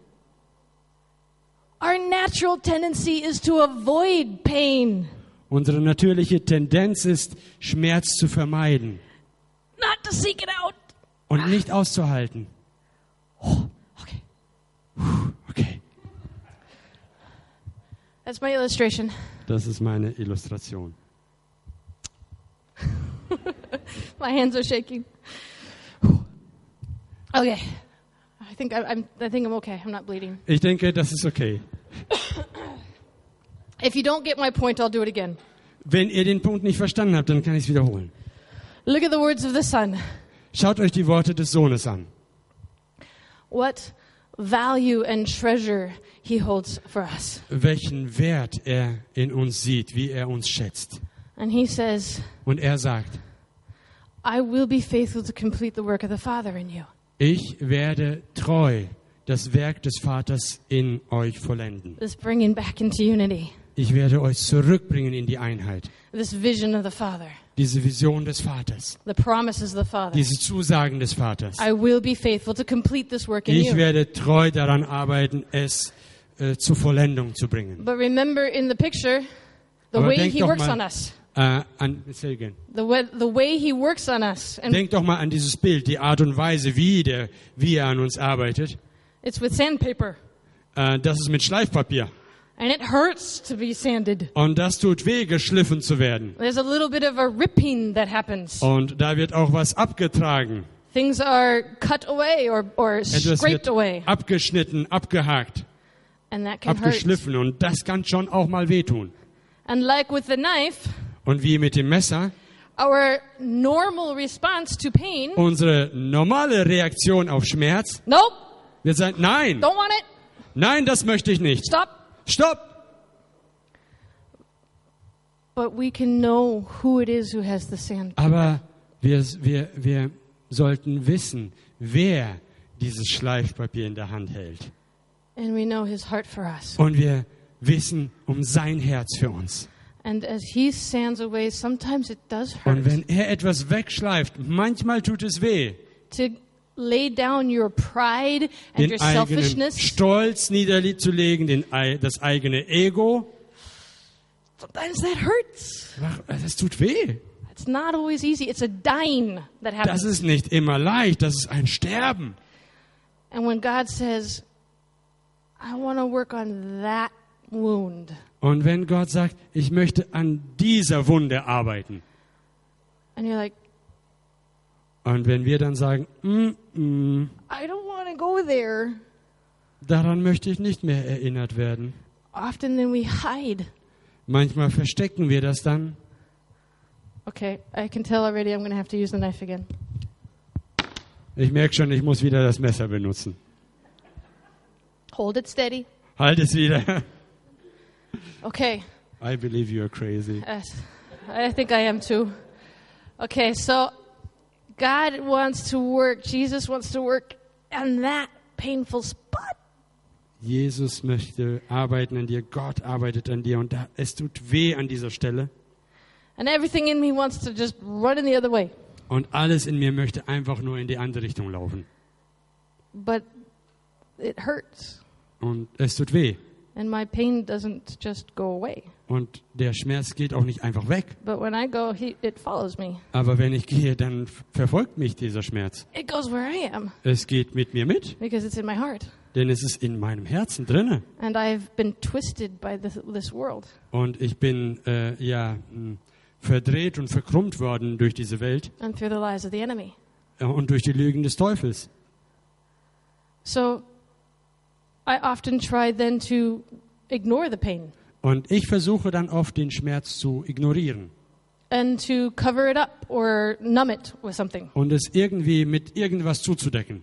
Our natural tendency is to avoid pain, Unsere natürliche Tendenz ist, Schmerz zu vermeiden not to seek it out. und nicht auszuhalten. Okay, Okay, that's my illustration. das ist meine Illustration. My hands are shaking. Okay, I think I, I'm. I think I'm okay. I'm not bleeding. Ich denke, das ist okay. If you don't get my point, I'll do it again. Wenn ihr den Punkt nicht verstanden habt, dann kann ich es wiederholen. Look at the words of the Son. Schaut euch die Worte des Sohnes an. What value and treasure he holds for us. Welchen Wert er in uns sieht, wie er uns schätzt. And he says, Und er sagt, I will be faithful to complete the work of the Father in you. ich werde treu das Werk des Vaters in euch vollenden. This bringing back into unity. Ich werde euch zurückbringen in die Einheit. This vision of the Father. Diese Vision des Vaters. The promises of the Father. Diese Zusagen des Vaters. I will be faithful to complete this work in Ich you. werde treu daran arbeiten, es äh, zur Vollendung zu bringen. But remember in the picture, the Aber way denk he doch works mal- on us. Äh, an, say again. The way, the way he works on us. And Denkt doch mal an dieses Bild, die Art und Weise, wie, der, wie er an uns arbeitet. it's with sandpaper. Äh, das ist mit Schleifpapier. And it hurts to be sanded. Und das tut weh, geschliffen zu werden. There's a little bit of a ripping that happens. Und da wird auch was abgetragen. Things are cut away or, or Etwas scraped wird away. abgeschnitten, abgehakt, And that can hurt. abgeschliffen. Und das kann schon auch mal wehtun. And like with the knife, Und wie mit dem Messer, our normal response to pain, unsere normale Reaktion auf Schmerz, nope, wir sagen, nein, don't want it, nein, das möchte ich nicht. stop. Stopp! But we can know who it is who has the sandpaper. Aber wir, wir, wir sollten wissen, wer dieses Schleifpapier in der Hand hält. And we know his heart for us. Und wir wissen um sein Herz für uns. And as he sands away, sometimes it does Und hurt wenn er etwas wegschleift, manchmal tut es weh, to lay down your pride and your den eigenen selfishness. Stolz niederzulegen, den, ei- das eigene Ego. Sometimes that hurts. Ach, das tut weh. It's not always easy. It's a dying that Das happens. ist nicht immer leicht, das ist ein Sterben. And when God says, I want to work on that wound, Und wenn Gott sagt, ich möchte an dieser Wunde arbeiten. and you're like, Und wenn wir dann sagen, mm, mm, I don't want to go there, daran möchte ich nicht mehr erinnert werden. often then we hide. Manchmal verstecken wir das dann. Okay, I can tell already I'm going to have to use the knife again. Ich merke schon, ich muss wieder das Messer benutzen. Hold it steady. Halt es wieder. Okay, I believe you're crazy. yes, I think I am too. Okay, so God wants to work, Jesus wants to work on that painful spot. Jesus möchte arbeiten an dir, Gott arbeitet an dir und da, es tut weh an dieser Stelle. And everything in me wants to just run in the other way. Und alles in mir möchte einfach nur in die andere Richtung laufen. But it hurts. Und es tut weh. And my pain doesn't just go away. Und der Schmerz geht auch nicht einfach weg. But when I go, he, it follows me. Aber wenn ich gehe, dann f- verfolgt mich dieser Schmerz. It goes where I am Es geht mit mir mit, because it's in my heart. denn es ist in meinem Herzen drinne. And I've been twisted by this, this world. Und ich bin äh, ja mh, verdreht und verkrümmt worden durch diese Welt And through the lies of the enemy. äh, und durch die Lügen des Teufels. So I often try then to ignore the pain Und ich versuche dann oft, den Schmerz zu ignorieren and to cover it up or numb it with something. und es irgendwie mit irgendwas zuzudecken.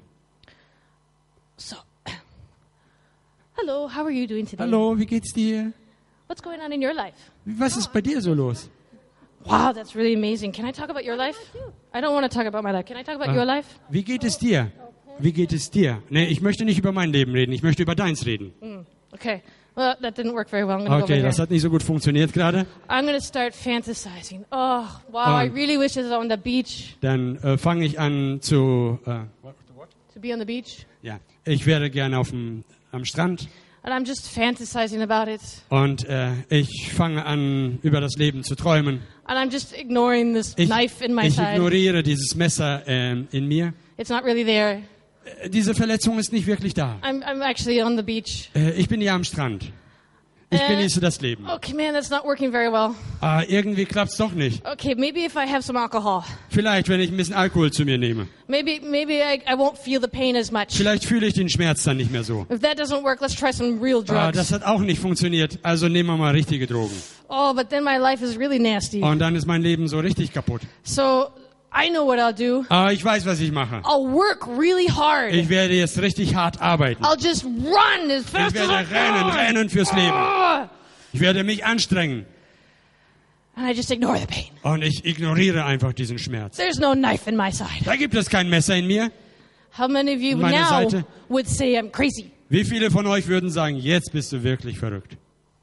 So, hello, how are you doing today? Hallo, wie geht's dir? What's going on in your life? Was ist bei dir so los? Wow, that's really amazing. Can I talk about your life? I don't want to talk about my life. Can I talk about Ah. your life? Wie geht es dir? Wie geht es dir? Nee, ich möchte nicht über mein Leben reden, ich möchte über deins reden. Mm, okay. Well, that didn't work very well. I'm going to go Okay, over das here. hat nicht so gut funktioniert gerade. I'm going to start fantasizing. Oh, wow, I Um, really wish I was on the beach. Dann äh, fange ich an zu... Äh, To be on the beach. ja, ich wäre gerne auf dem, am Strand And I'm just fantasizing about it. und äh, ich fange an, über das Leben zu träumen. And I'm just ignoring this Ich, knife in my ich side. ignoriere dieses Messer ähm, in mir. It's not really there. Äh, Diese Verletzung ist nicht wirklich da. I'm, I'm actually on the beach. Äh, ich bin hier am Strand. Ich Äh, genieße das Leben. Okay, man, that's not working very well. Ah, irgendwie klappt's doch nicht. Okay, maybe if I have some alcohol. Vielleicht, wenn ich ein bisschen Alkohol zu mir nehme. Maybe maybe I, I won't feel the pain as much. Vielleicht fühle ich den Schmerz dann nicht mehr so. If that doesn't work, let's try some real Ah, drugs. das hat auch nicht funktioniert. Also nehmen wir mal richtige Drogen. Oh, but then my life is really nasty. Und dann ist mein Leben so richtig kaputt. So I know what I'll do. Ah, ich weiß, was ich mache. I'll work really hard. Ich werde jetzt richtig hart arbeiten. I'll just run as Ich fast as I werde rennen, can. rennen fürs Leben. Ah! Ich werde mich anstrengen. And I just ignore the pain. Und ich ignoriere einfach diesen Schmerz. There's no knife in my side. Da gibt es kein Messer in mir. How many of you Meine now Seite. would say I'm crazy? Wie viele von euch würden sagen, jetzt bist du wirklich verrückt?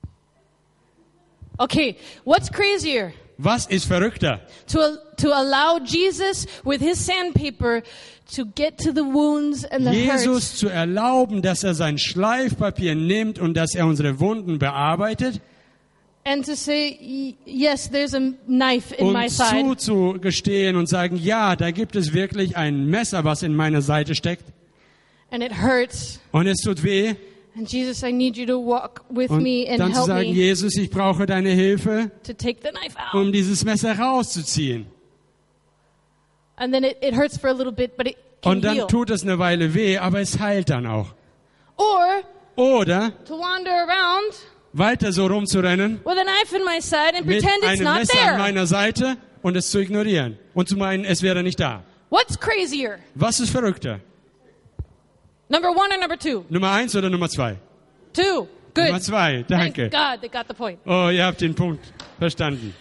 Okay, what's crazier? Was ist verrückter? To, to allow Jesus with his sandpaper to get to the wounds and the hurts. Jesus zu erlauben, dass er sein Schleifpapier nimmt und dass er unsere Wunden bearbeitet And to say, y- yes, there's a knife in my und side. zuzugestehen und sagen, ja, da gibt es wirklich ein Messer, was in meiner Seite steckt And it hurts. und es tut weh. And Jesus, I need you to walk with Und me and dann zu help sagen, me Jesus, ich brauche deine Hilfe, to take the knife out. um dieses Messer rauszuziehen. And then it, it hurts for a little bit, but it can Und dann heal. tut es eine Weile weh, aber es heilt dann auch. Or Oder to wander around weiter so rumzurennen with a knife in my side and mit pretend it's einem not Messer an there. meiner Seite und es zu ignorieren und zu meinen, es wäre nicht da. What's crazier? Was ist verrückter? Number one or number two? Nummer eins oder Nummer zwei? Two. Good. Nummer zwei, Thank danke. God they got the point. Oh, ihr habt den Punkt verstanden.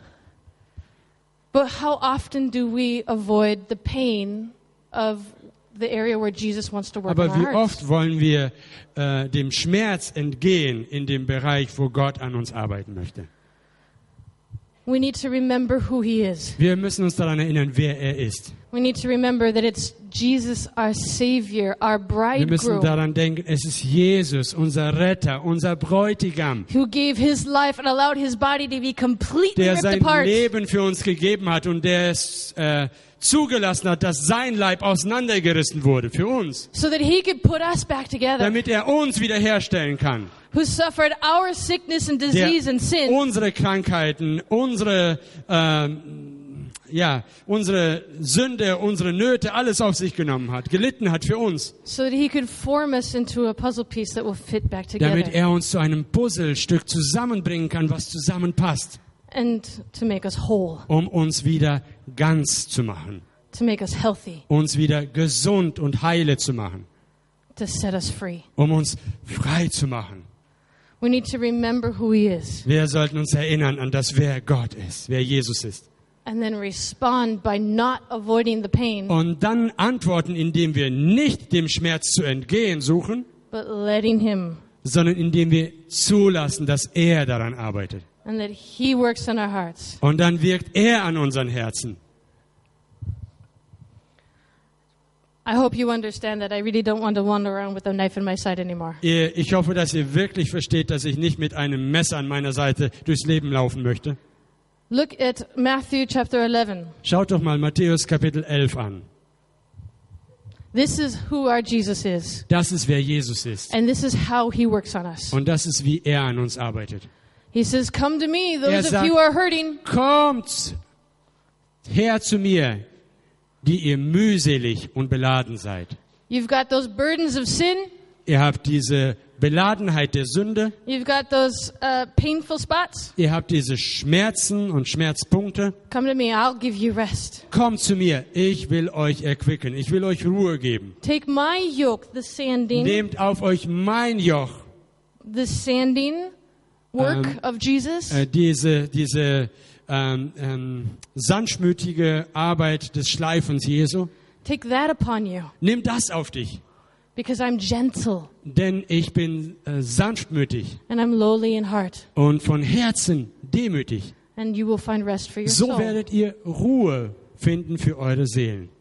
But how often do we avoid the pain of the area where Jesus wants to work Aber in wie our hearts. oft wollen wir äh, dem Schmerz entgehen in dem Bereich, wo Gott an uns arbeiten möchte? We need to remember who He is. Wir müssen uns daran erinnern, wer er ist. We need to remember that it's Jesus, our Savior, our Wir müssen bridegroom, daran denken, es ist Jesus, unser Retter, unser Bräutigam, who gave His life and allowed His body to be completely der ripped sein apart. Leben für uns gegeben hat und der es äh, zugelassen hat, dass sein Leib auseinandergerissen wurde für uns, So that He could put us back together. damit er uns wiederherstellen kann. Who suffered our sickness and Der disease and sin. unsere Krankheiten, unsere ähm, ja, unsere Sünde, unsere Nöte, alles auf sich genommen hat, gelitten hat für uns, So that He could form us into a puzzle piece that will fit back damit together. er uns zu einem Puzzlestück zusammenbringen kann, was zusammenpasst, And to make us whole. um uns wieder ganz zu machen, To make us healthy. uns wieder gesund und heile zu machen, To set us free. um uns frei zu machen. We need to remember who He is. Wir sollten uns erinnern an das, wer Gott ist, wer Jesus ist. And then respond by not avoiding the pain, Und dann antworten, indem wir nicht dem Schmerz zu entgehen suchen, but letting Him. sondern indem wir zulassen, dass er daran arbeitet. And that He works in our hearts. Und dann wirkt er an unseren Herzen. I hope you understand that I really don't want to wander around with a knife in my side anymore. Ihr- Ich hoffe, dass ihr wirklich versteht, dass ich nicht mit einem Messer an meiner Seite durchs Leben laufen möchte. Look at Matthew chapter eleven. Schaut doch mal Matthäus Kapitel elf an. This is who our Jesus is. Das ist, wer Jesus ist. And this is how He works on us. Und das ist, wie er an uns arbeitet. He says, come to me, Er those of sagt- you who are hurting. Kommt her zu mir, die ihr mühselig und beladen seid. You've got those burdens of sin. Ihr habt diese Beladenheit der Sünde. You've got those uh, painful spots. Ihr habt diese Schmerzen und Schmerzpunkte. Come to me, I'll give you rest. Kommt zu mir, ich will euch erquicken, ich will euch Ruhe geben. Take my yoke, the sanding, Nehmt auf euch mein Joch, the sanding work Ähm, of Jesus, äh, diese, diese ähm, ähm, sanftmütige Arbeit des Schleifens Jesu. take that upon you, Nimm das auf dich, because I'm gentle denn ich bin äh, sanftmütig and I'm lowly in heart, und von Herzen demütig. and you will find rest for your So soul. werdet ihr Ruhe finden für eure Seelen.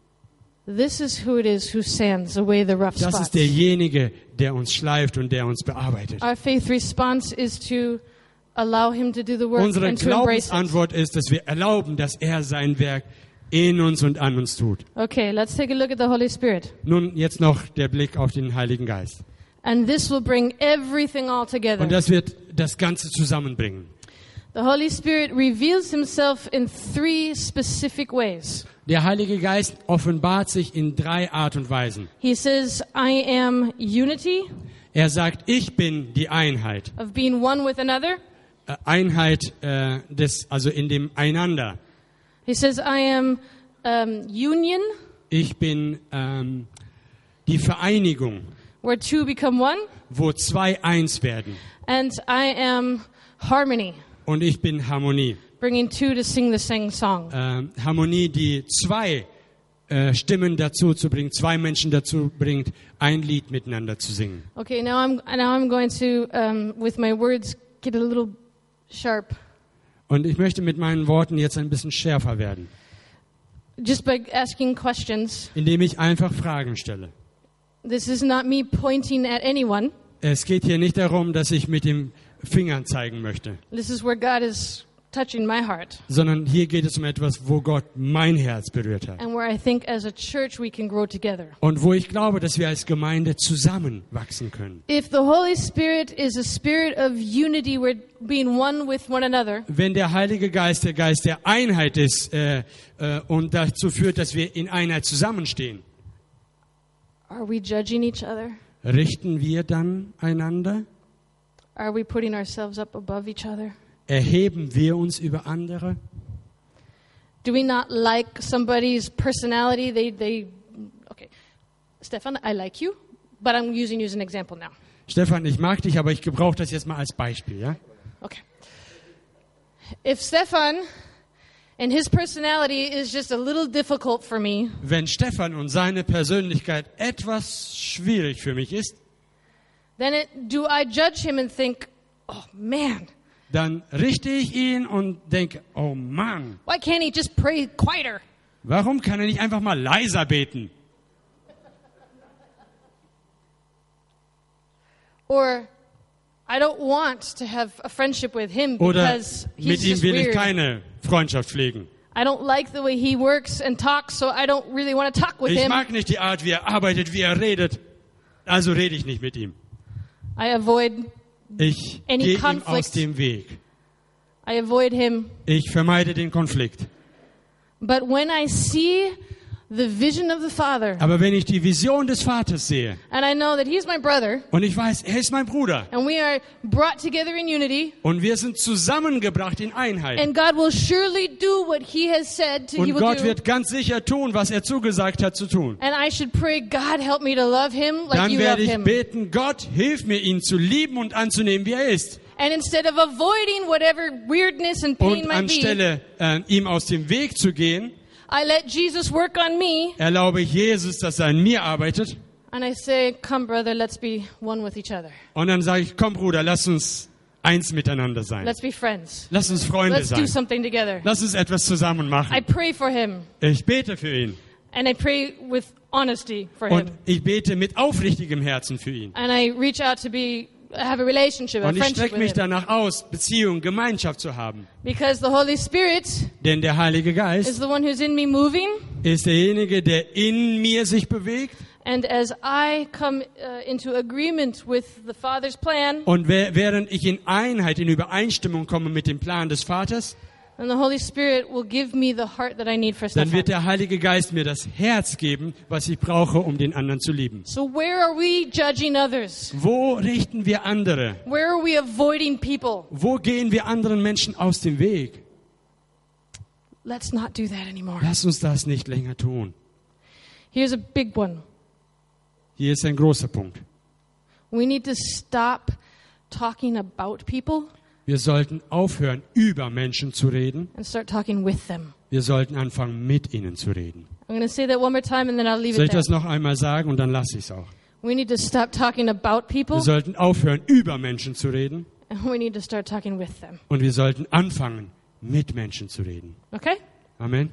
This is who it is who sands away the rough Das spots. ist derjenige, der uns schleift und der uns bearbeitet. Our faith response is to allow Him to do the work Unsere and to embrace it. Glaubensantwort ist, dass wir erlauben, dass er sein Werk in uns und an uns tut. Okay, let's take a look at the Holy Spirit. Nun jetzt noch der Blick auf den Heiligen Geist. And this will bring everything all together. Und das wird das Ganze zusammenbringen. The Holy Spirit reveals Himself in three specific ways. Der Heilige Geist offenbart sich in drei Art und Weisen. He says, I am unity Er sagt, ich bin die Einheit. of being one with another. Äh, Einheit äh, des, also in dem Einander. He says, I am um, union, Ich bin ähm, die Vereinigung, where two become one. wo zwei eins werden. And I am harmony, Und ich bin Harmonie. bringing two to sing the same song. Ähm, Harmonie, die zwei äh, Stimmen dazu zu bringen, zwei Menschen dazu bringt, ein Lied miteinander zu singen. Okay, now I'm now I'm going to, um, with my words, get a little sharp. Und ich möchte mit meinen Worten jetzt ein bisschen schärfer werden, Just by asking questions. indem ich einfach Fragen stelle. This is not me pointing at anyone. Es geht hier nicht darum, dass ich mit dem Finger zeigen möchte, This is where God is touching my heart, sondern hier geht es um etwas, wo Gott mein Herz berührt hat. and where I think as a church we can grow together. Und wo ich glaube, dass wir als Gemeinde zusammenwachsen können. If the Holy Spirit is a spirit of unity, we're being one with one another, Wenn der Heilige Geist der Geist der Einheit ist äh, äh, und dazu führt, dass wir in Einheit zusammenstehen, are we judging each other? richten wir dann einander? Are we putting ourselves up above each other? Erheben wir uns über andere? Do we not like somebody's personality? They, they, okay. Stefan, I like you, but I'm using you as an example now. Stefan, ich mag dich, aber ich gebrauche das jetzt mal als Beispiel. Ja? Okay. If Stefan and his personality is just a little difficult for me, wenn Stefan und seine Persönlichkeit etwas schwierig für mich ist, then it, do I judge him and think, oh man, dann richte ich ihn und denke, oh Mann, why can't he just pray quieter? warum kann er nicht einfach mal leiser beten? Or I don't want to have a friendship with him Oder because he's mit ihm just will ich weird. keine Freundschaft pflegen. I don't like the way he works and talks, so I don't really want to talk with Ich him. mag nicht die Art, wie er arbeitet, wie er redet. Also rede ich nicht mit ihm. I avoid Ich Any gehe ihm conflict. aus dem Weg. I avoid him. Ich vermeide den Konflikt. But when I see the vision of the Father, Aber wenn ich die Vision des Vaters sehe and I know that he's my brother, und ich weiß, er ist mein Bruder and we are brought together in unity, und wir sind zusammengebracht in Einheit and God will surely do what he has said to, he und will Gott do. wird ganz sicher tun, was er zugesagt hat zu tun, And I should pray, God, help me to love him like dann you love werde ich him. beten, Gott, hilf mir, ihn zu lieben und anzunehmen, wie er ist. And instead of avoiding whatever weirdness and pain Und might be, anstelle äh, ihm aus dem Weg zu gehen, I let Jesus work on me, erlaube ich Jesus, dass er an mir arbeitet. and I say, come brother, let's be one with each other. Und dann sage ich, komm Bruder, lass uns eins miteinander sein. Let's be friends. Lass uns Freunde Let's do sein. something together. Lass uns etwas zusammen I machen. pray for him, Ich bete für ihn. and I pray with honesty for Und him. ich bete mit aufrichtigem Herzen für ihn. And I reach out to be have a relationship, a Und ich friendship strecke with mich him. danach aus, Beziehung, Gemeinschaft zu haben. Because the Holy Spirit Denn der Heilige is Geist the one who's in me moving, ist derjenige, der in mir sich bewegt. and as I come uh, into agreement with the Father's plan, Und wer- während ich in Einheit, in Übereinstimmung komme mit dem Plan des Vaters, then the Holy Spirit will give me the heart that I need for dann Stefan. wird der Heilige Geist mir das Herz geben, was ich brauche, um den anderen zu lieben. So where are we judging others? Wo richten wir andere? Where are we avoiding people? Wo gehen wir anderen Menschen aus dem Weg? Let's not do that anymore. Lass uns das nicht länger tun. Here's a big one. Hier ist ein großer Punkt. We need to stop talking about people Wir sollten aufhören, über Menschen zu reden. and start talking with them. Wir sollten anfangen, mit ihnen zu reden. I'm going to say that one more time and then I'll leave Soll it ich das there. noch einmal sagen und dann lasse ich es auch. We need to stop talking about people Wir sollten aufhören, über Menschen zu reden. and we need to start talking with them. Und wir sollten anfangen, mit Menschen zu reden. Okay? Amen.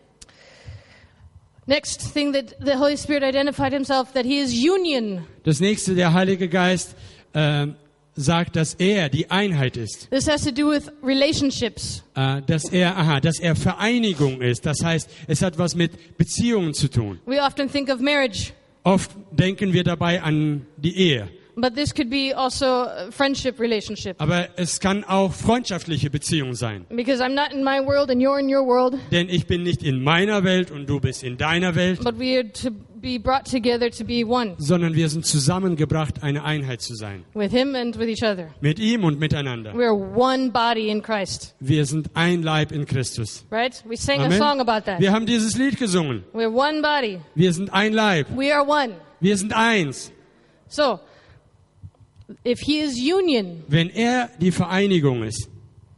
Next thing that the Holy Spirit identified himself, that he is union. Das nächste, der Heilige Geist äh, sagt, dass er die Einheit ist. This has to do with relationships. Äh, dass er, aha, dass er Vereinigung ist. Das heißt, es hat was mit Beziehungen zu tun. We often think of marriage, Oft denken wir dabei an die Ehe. but this could be also a friendship relationship. Aber es kann auch freundschaftliche Beziehung sein. Because I'm not in my world and you're in your world, Denn ich bin nicht in meiner Welt und du bist in deiner Welt, but we are to be brought together to be one sondern wir sind zusammengebracht, eine Einheit zu sein. with him and with each other. Mit ihm und miteinander. We're one body in Christ, Wir sind ein Leib in Christus. right? We sang a Amen. song about that. Wir haben dieses Lied gesungen. We're one body. Wir sind ein Leib. We are one. Wir sind eins. So, if he is union, Wenn er die Vereinigung ist,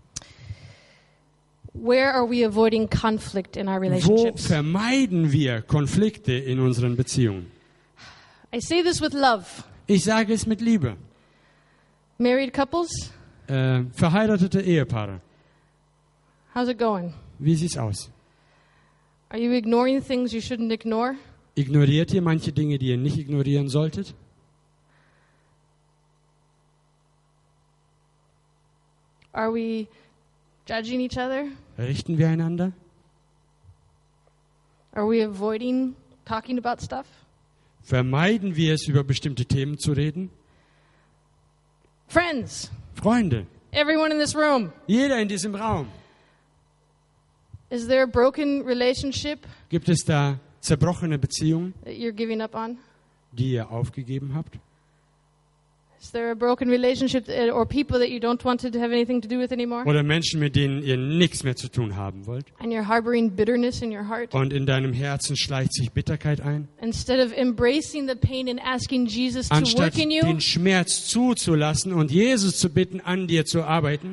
where are we avoiding conflict in our wo relationships? vermeiden wir Konflikte in unseren Beziehungen? I say this with love. Ich sage es mit Liebe. Married couples, Äh, verheiratete Ehepaare, how's it going? wie sieht's aus? Are you ignoring things you shouldn't ignore? Ignoriert ihr manche Dinge, die ihr nicht ignorieren solltet? Are we judging each other? Richten wir einander? Are we avoiding talking about stuff? Vermeiden wir es, über bestimmte Themen zu reden? Friends, Freunde, everyone in this room, jeder in diesem Raum, is there a broken relationship gibt es da zerbrochene Beziehungen, that you're giving up on? die ihr aufgegeben habt? Is there a broken relationship that, or people that you don't want to have anything to do with anymore? Oder Menschen, mit denen ihr nichts mehr zu tun haben wollt? And you're harboring bitterness in your heart? Und in deinem Herzen schleicht sich Bitterkeit ein? Instead of embracing the pain and asking Jesus to Anstatt work in you, den Schmerz zuzulassen und Jesus zu bitten, an dir zu arbeiten,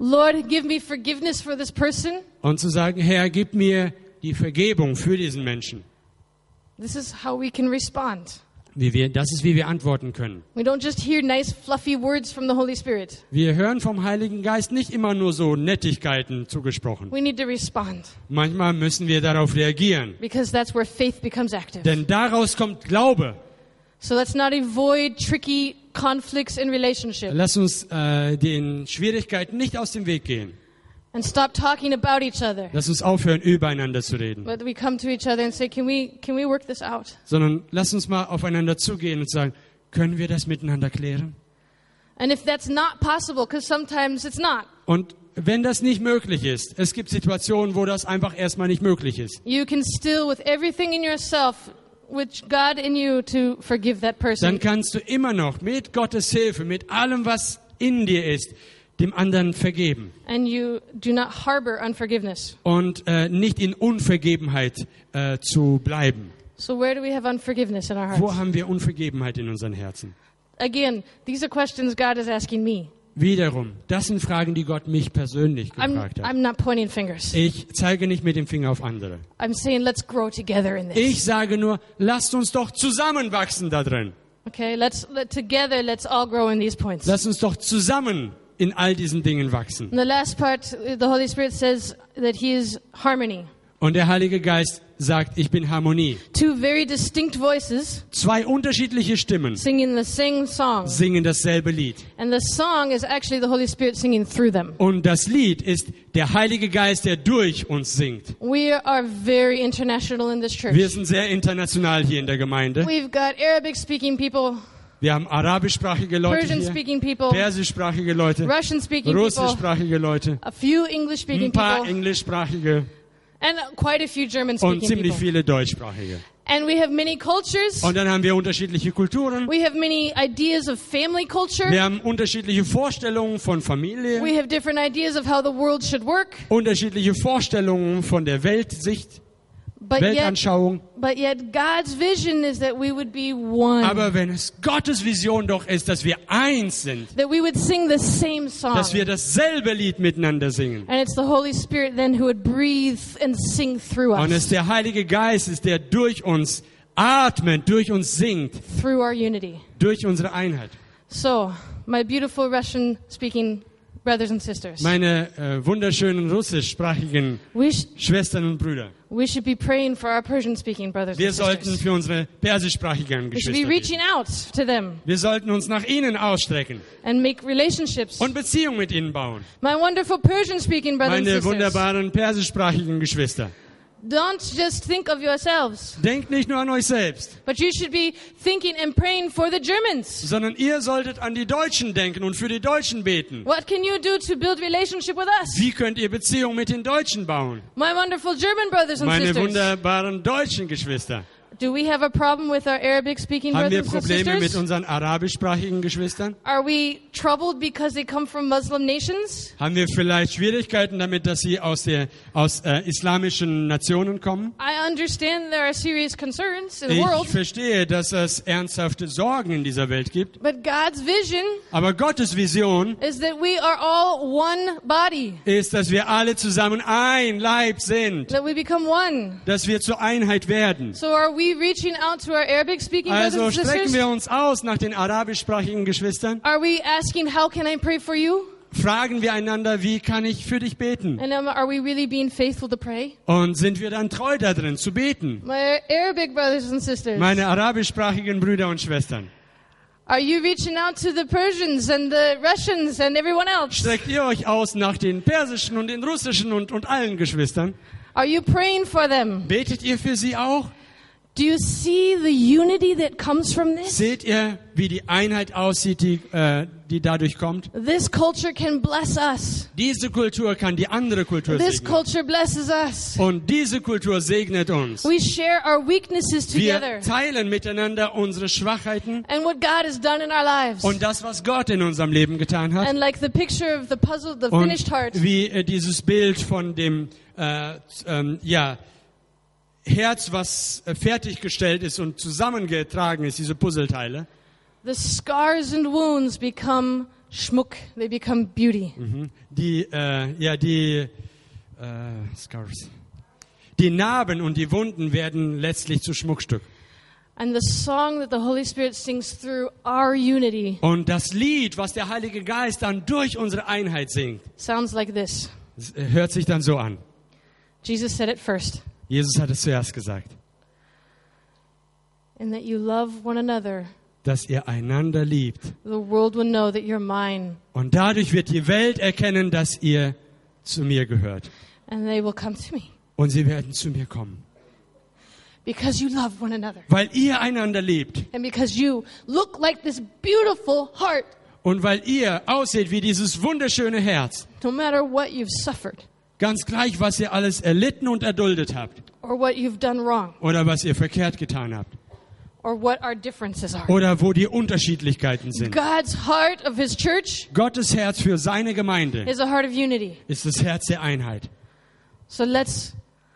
Lord, give me forgiveness for this person. Und zu sagen, Herr, gib mir die Vergebung für diesen Menschen. This is how we can respond. Wie wir, das ist, wie wir antworten können. We don't just hear nice, fluffy words from the Holy Spirit. Wir hören vom Heiligen Geist nicht immer nur so Nettigkeiten zugesprochen. We need to respond. Manchmal müssen wir darauf reagieren. Because that's where faith becomes active. Denn daraus kommt Glaube. So let's not avoid tricky conflicts in relationships. Lass uns äh, den Schwierigkeiten nicht aus dem Weg gehen. And stop talking about each other. Lass uns aufhören, übereinander zu reden. But we come to each other and say, can we, can we work this out? Sondern lass uns mal aufeinander zugehen und sagen, können wir das miteinander klären? And if that's not possible, because sometimes it's not, Und wenn das nicht möglich ist, es gibt Situationen, wo das einfach erstmal nicht möglich ist, you can still, with everything in yourself, with God in you, to forgive that person. dann kannst du immer noch mit Gottes Hilfe, mit allem, was in dir ist, dem anderen vergeben. And you do not harbor unforgiveness. Und äh, nicht in Unvergebenheit äh, zu bleiben. So where do we have unforgiveness in our Wo hearts? haben wir Unvergebenheit in unseren Herzen? Again, these are questions God is asking me. Wiederum, das sind Fragen, die Gott mich persönlich I'm, gefragt hat. I'm not pointing fingers. Ich zeige nicht mit dem Finger auf andere. I'm saying let's grow together in this. Ich sage nur, lasst uns doch zusammenwachsen da drin. Okay, let's let, together let's all grow in these points. Lasst uns doch zusammen in all diesen Dingen wachsen. And the last part, the Holy Spirit says that He is harmony. Und der Heilige Geist sagt, ich bin Harmonie. Two very distinct voices Zwei unterschiedliche Stimmen singing the same song. singen dasselbe Lied. And the song is actually the Holy Spirit singing through them. Und das Lied ist der Heilige Geist, der durch uns singt. We are very international in this church. Wir sind sehr international hier in der Gemeinde. We've got Arabic-speaking people, Wir haben arabischsprachige Leute hier, Persian-speaking people, persischsprachige Leute, Russian-speaking people, russischsprachige Leute, a few ein English-speaking paar people, englischsprachige and quite a few und German-speaking ziemlich people. viele deutschsprachige. And we have many cultures. Und dann haben wir unterschiedliche Kulturen. We have many ideas of family culture. Wir haben unterschiedliche Vorstellungen von Familie, We have different ideas of how the world should work. unterschiedliche Vorstellungen von der Weltsicht, But yet, Weltanschauung. but yet God's vision is that we would be one. Aber wenn es Gottes Vision doch ist, dass wir eins sind, That we would sing the same song. dass wir dasselbe Lied miteinander singen. And it's the Holy Spirit then who would breathe and sing through Und es us. der Heilige Geist ist, der durch uns atmet, durch uns singt, Through our unity. durch unsere Einheit. So, my beautiful Russian-speaking brothers and sisters. Meine äh, wunderschönen russischsprachigen We, sh- Schwestern und Brüder, we should be praying for our Persian-speaking brothers wir and sollten sisters. für unsere persischsprachigen We should be Geschwister beten. reaching out to them Wir sollten uns nach ihnen ausstrecken and make relationships. und Beziehungen mit ihnen bauen. My wonderful Persian-speaking brothers and Meine sisters. wunderbaren persischsprachigen Geschwister. Don't just think of yourselves, Denkt nicht nur an euch selbst, but you should be thinking and praying for the Germans. sondern ihr solltet an die Deutschen denken und für die Deutschen beten. What can you do to build relationship with us? Wie könnt ihr Beziehungen mit den Deutschen bauen? My wonderful German brothers and Meine sisters. wunderbaren deutschen Geschwister. Do we have a problem with our Arabic-speaking Haben wir brothers and Probleme mit sisters? unseren arabischsprachigen Geschwistern? Are we troubled because they come from Muslim nations? Haben wir vielleicht Schwierigkeiten damit, dass sie aus, der, aus äh, islamischen Nationen kommen? I understand there are serious concerns in the Ich world, verstehe, dass es ernsthafte Sorgen in dieser Welt gibt. but God's vision Aber Gottes Vision is that we are all one body, ist, dass wir alle zusammen ein Leib sind. that we become one. Dass wir zur Einheit werden. So are we reaching out to our Arabic-speaking brothers Also and strecken sisters? wir uns aus nach den arabischsprachigen Geschwistern. Are we asking, how can I pray for you? Fragen wir einander, wie kann ich für dich beten? And um, are we really being faithful to pray? Und sind wir dann treu darin, zu beten? My Arabic brothers and sisters, Meine arabischsprachigen Brüder und Schwestern. are you reaching out to the Persians and the Russians and everyone else? Streckt ihr euch aus nach den persischen und den russischen und, und allen Geschwistern? Are you praying for them? Betet ihr für sie auch? Do you see the unity that comes from this? Seht ihr, wie die Einheit aussieht, die, äh, die dadurch kommt? This culture can bless us. Diese Kultur kann die andere Kultur This segnen. culture blesses us. Und diese Kultur segnet uns. We share our weaknesses together Wir teilen miteinander unsere Schwachheiten and what God has done in our lives. und das, was Gott in unserem Leben getan hat. And like the picture of the puzzle, the Und finished heart, wie äh, dieses Bild von dem äh, ähm, ja, Herz, was äh, fertiggestellt ist und zusammengetragen ist, diese Puzzleteile. the scars and wounds become Schmuck, they become beauty. Mhm. Die, äh, ja, die, äh, Scars. Die Narben und die Wunden werden letztlich zu Schmuckstück. And the song that the Holy Spirit sings through our unity Und das Lied, was der Heilige Geist dann durch unsere Einheit singt, sounds like this. es hört sich dann so an. Jesus said it first. Jesus hat es zuerst gesagt, And that you love one another. dass ihr einander liebt. The world will know that you're mine. Und dadurch wird die Welt erkennen, dass ihr zu mir gehört. And they will come to me. Und sie werden zu mir kommen. Because you love one another. Weil ihr einander liebt. And because you look like this beautiful heart. Und weil ihr aussieht wie dieses wunderschöne Herz. No matter what you've suffered. Ganz gleich, was ihr alles erlitten und erduldet habt. Or what you've done wrong. Oder was ihr verkehrt getan habt. Or what our differences are. Oder wo die Unterschiedlichkeiten sind. God's heart of His church Gottes Herz für seine Gemeinde is a heart of unity. ist das Herz der Einheit. So let's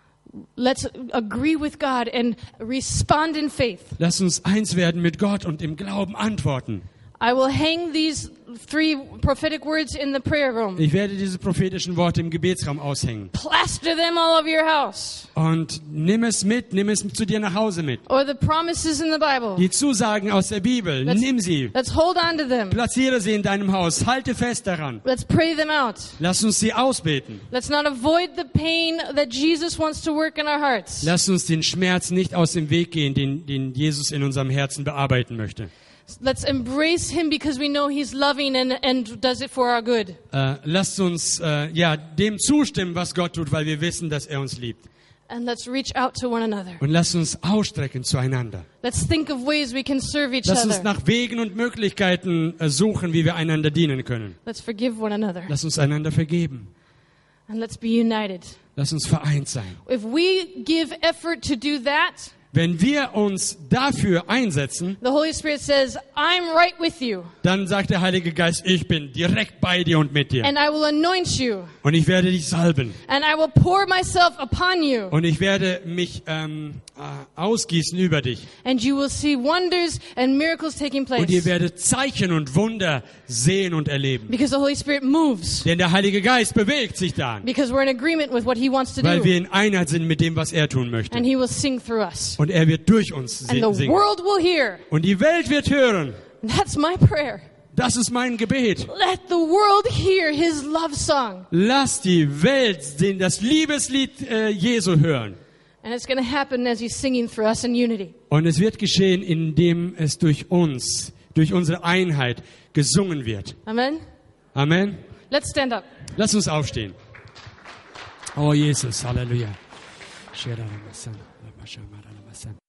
let's agree with God and respond in faith. Lasst uns eins werden mit Gott und im Glauben antworten. I will hang these three prophetic words in the prayer room. Ich werde diese prophetischen Worte im Gebetsraum aushängen. Plaster them all over your house. Und nimm es mit, nimm es zu dir nach Hause mit. Or the promises in the Bible. Die Zusagen aus der Bibel, Let's- nimm sie. Let's hold on to them. Platziere sie in deinem Haus. Halte fest daran. Let's pray them out. Lass uns sie ausbeten. Let's not avoid the pain that Jesus wants to work in our hearts. Lass uns den Schmerz nicht aus dem Weg gehen, den, den Jesus in unserem Herzen bearbeiten möchte. Let's embrace Him because we know He's loving and, and does it for our good. Äh, lasst uns äh, ja, dem zustimmen, was Gott tut, weil wir wissen, dass er uns liebt. And let's reach out to one another. Und lasst uns ausstrecken zueinander. Let's think of ways we can serve each Lasst uns other. nach Wegen und Möglichkeiten äh, suchen, wie wir einander dienen können. Let's forgive one another. Lasst uns einander vergeben. And let's be united. Lasst uns vereint sein. If we give effort to do that, Wenn wir uns dafür einsetzen, the Holy Spirit says, I'm right with you. dann sagt der Heilige Geist, ich bin direkt bei dir und mit dir. And I will anoint you. Und ich werde dich salben. And I will pour myself upon you. Und ich werde mich ähm, äh, ausgießen über dich. And you will see wonders and miracles taking Und ihr place. werdet Zeichen und Wunder sehen und erleben. Because the Holy Spirit moves. Denn der Heilige Geist bewegt sich dann, Because we're in agreement with what He wants to weil wir do. in Einheit sind mit dem, was er tun möchte. And He will sing through us. Und er wird durch uns And si- the singen. world will hear. Und die Welt wird hören. That's my prayer. Das ist mein Gebet. Let the world hear His love song. Lass die Welt den, das Liebeslied äh, Jesu hören. And it's going to happen as He's singing through us in unity. Und es wird geschehen, indem es durch uns, durch unsere Einheit gesungen wird. Amen? Amen. Let's stand up. Lass uns aufstehen. Oh Jesus, Halleluja.